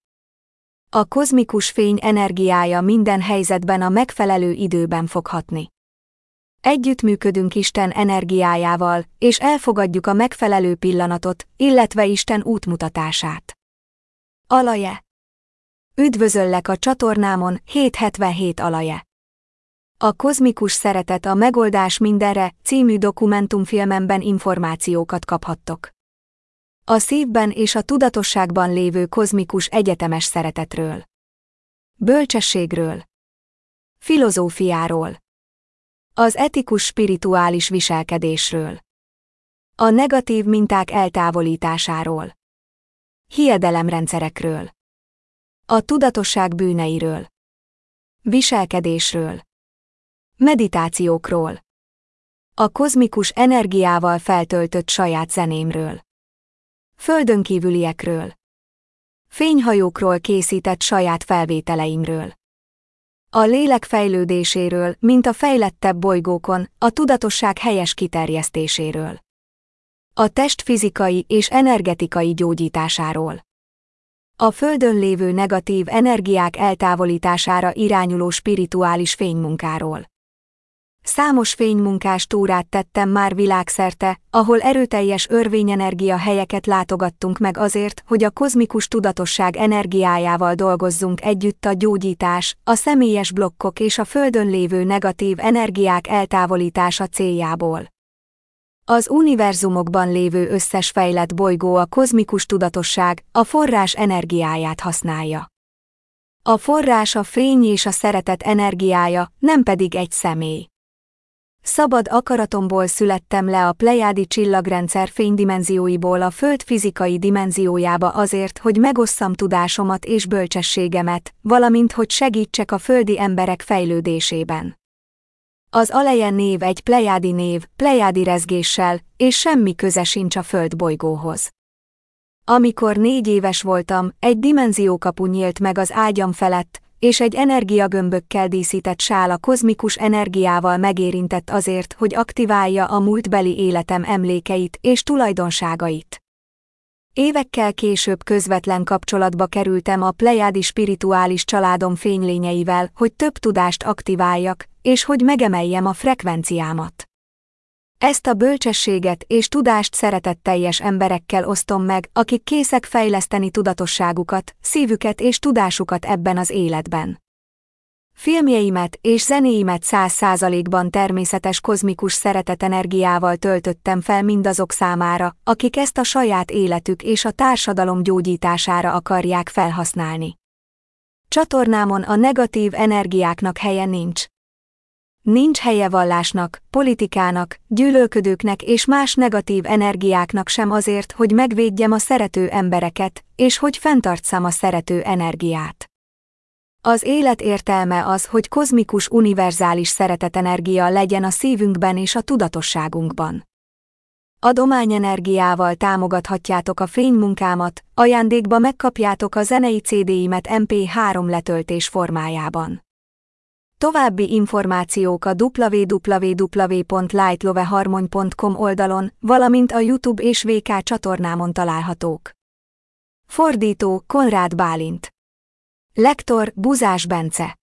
A kozmikus fény energiája minden helyzetben a megfelelő időben fog hatni. Együttműködünk Isten energiájával, és elfogadjuk a megfelelő pillanatot, illetve Isten útmutatását. Alaje. Üdvözöllek a csatornámon, hétszázhetvenhét alaje. A kozmikus szeretet a megoldás mindenre című dokumentumfilmemben információkat kaphattok. A szívben és a tudatosságban lévő kozmikus egyetemes szeretetről. Bölcsességről. Filozófiáról. Az etikus spirituális viselkedésről. A negatív minták eltávolításáról. Hiedelemrendszerekről. A tudatosság bűneiről. Viselkedésről. Meditációkról. A kozmikus energiával feltöltött saját zenémről. Földönkívüliekről. Fényhajókról készített saját felvételeimről. A lélek fejlődéséről, mint a fejlettebb bolygókon, a tudatosság helyes kiterjesztéséről. A test fizikai és energetikai gyógyításáról. A Földön lévő negatív energiák eltávolítására irányuló spirituális fénymunkáról. Számos fénymunkás túrát tettem már világszerte, ahol erőteljes örvényenergia helyeket látogattunk meg azért, hogy a kozmikus tudatosság energiájával dolgozzunk együtt a gyógyítás, a személyes blokkok és a Földön lévő negatív energiák eltávolítása céljából. Az univerzumokban lévő összes fejlett bolygó a kozmikus tudatosság, a forrás energiáját használja. A forrás a fény és a szeretet energiája, nem pedig egy személy. Szabad akaratomból születtem le a plejádi csillagrendszer fénydimenzióiból a Föld fizikai dimenziójába azért, hogy megosszam tudásomat és bölcsességemet, valamint hogy segítsek a földi emberek fejlődésében. Az Aleje név egy plejádi név, plejádi rezgéssel, és semmi köze sincs a földbolygóhoz. Amikor négy éves voltam, egy dimenziókapu nyílt meg az ágyam felett, és egy energiagömbökkel díszített sál a kozmikus energiával megérintett azért, hogy aktiválja a múltbeli életem emlékeit és tulajdonságait. Évekkel később közvetlen kapcsolatba kerültem a plejádi spirituális családom fénylényeivel, hogy több tudást aktiváljak, és hogy megemeljem a frekvenciámat. Ezt a bölcsességet és tudást szeretetteljes emberekkel osztom meg, akik készek fejleszteni tudatosságukat, szívüket és tudásukat ebben az életben. Filmjeimet és zenéimet száz százalékban természetes kozmikus szeretetenergiával töltöttem fel mindazok számára, akik ezt a saját életük és a társadalom gyógyítására akarják felhasználni. Csatornámon a negatív energiáknak helye nincs. Nincs helye vallásnak, politikának, gyűlölködőknek és más negatív energiáknak sem azért, hogy megvédjem a szerető embereket, és hogy fenntartsam a szerető energiát. Az élet értelme az, hogy kozmikus univerzális szeretetenergia legyen a szívünkben és a tudatosságunkban. Adományenergiával támogathatjátok a fénymunkámat, ajándékba megkapjátok a zenei cé dé-imet em pé három letöltés formájában. További információk a double-u double-u double-u pont lightloveharmony pont com oldalon, valamint a YouTube és vé ká csatornámon találhatók. Fordító Konrád Bálint. Lektor Buzás Bence.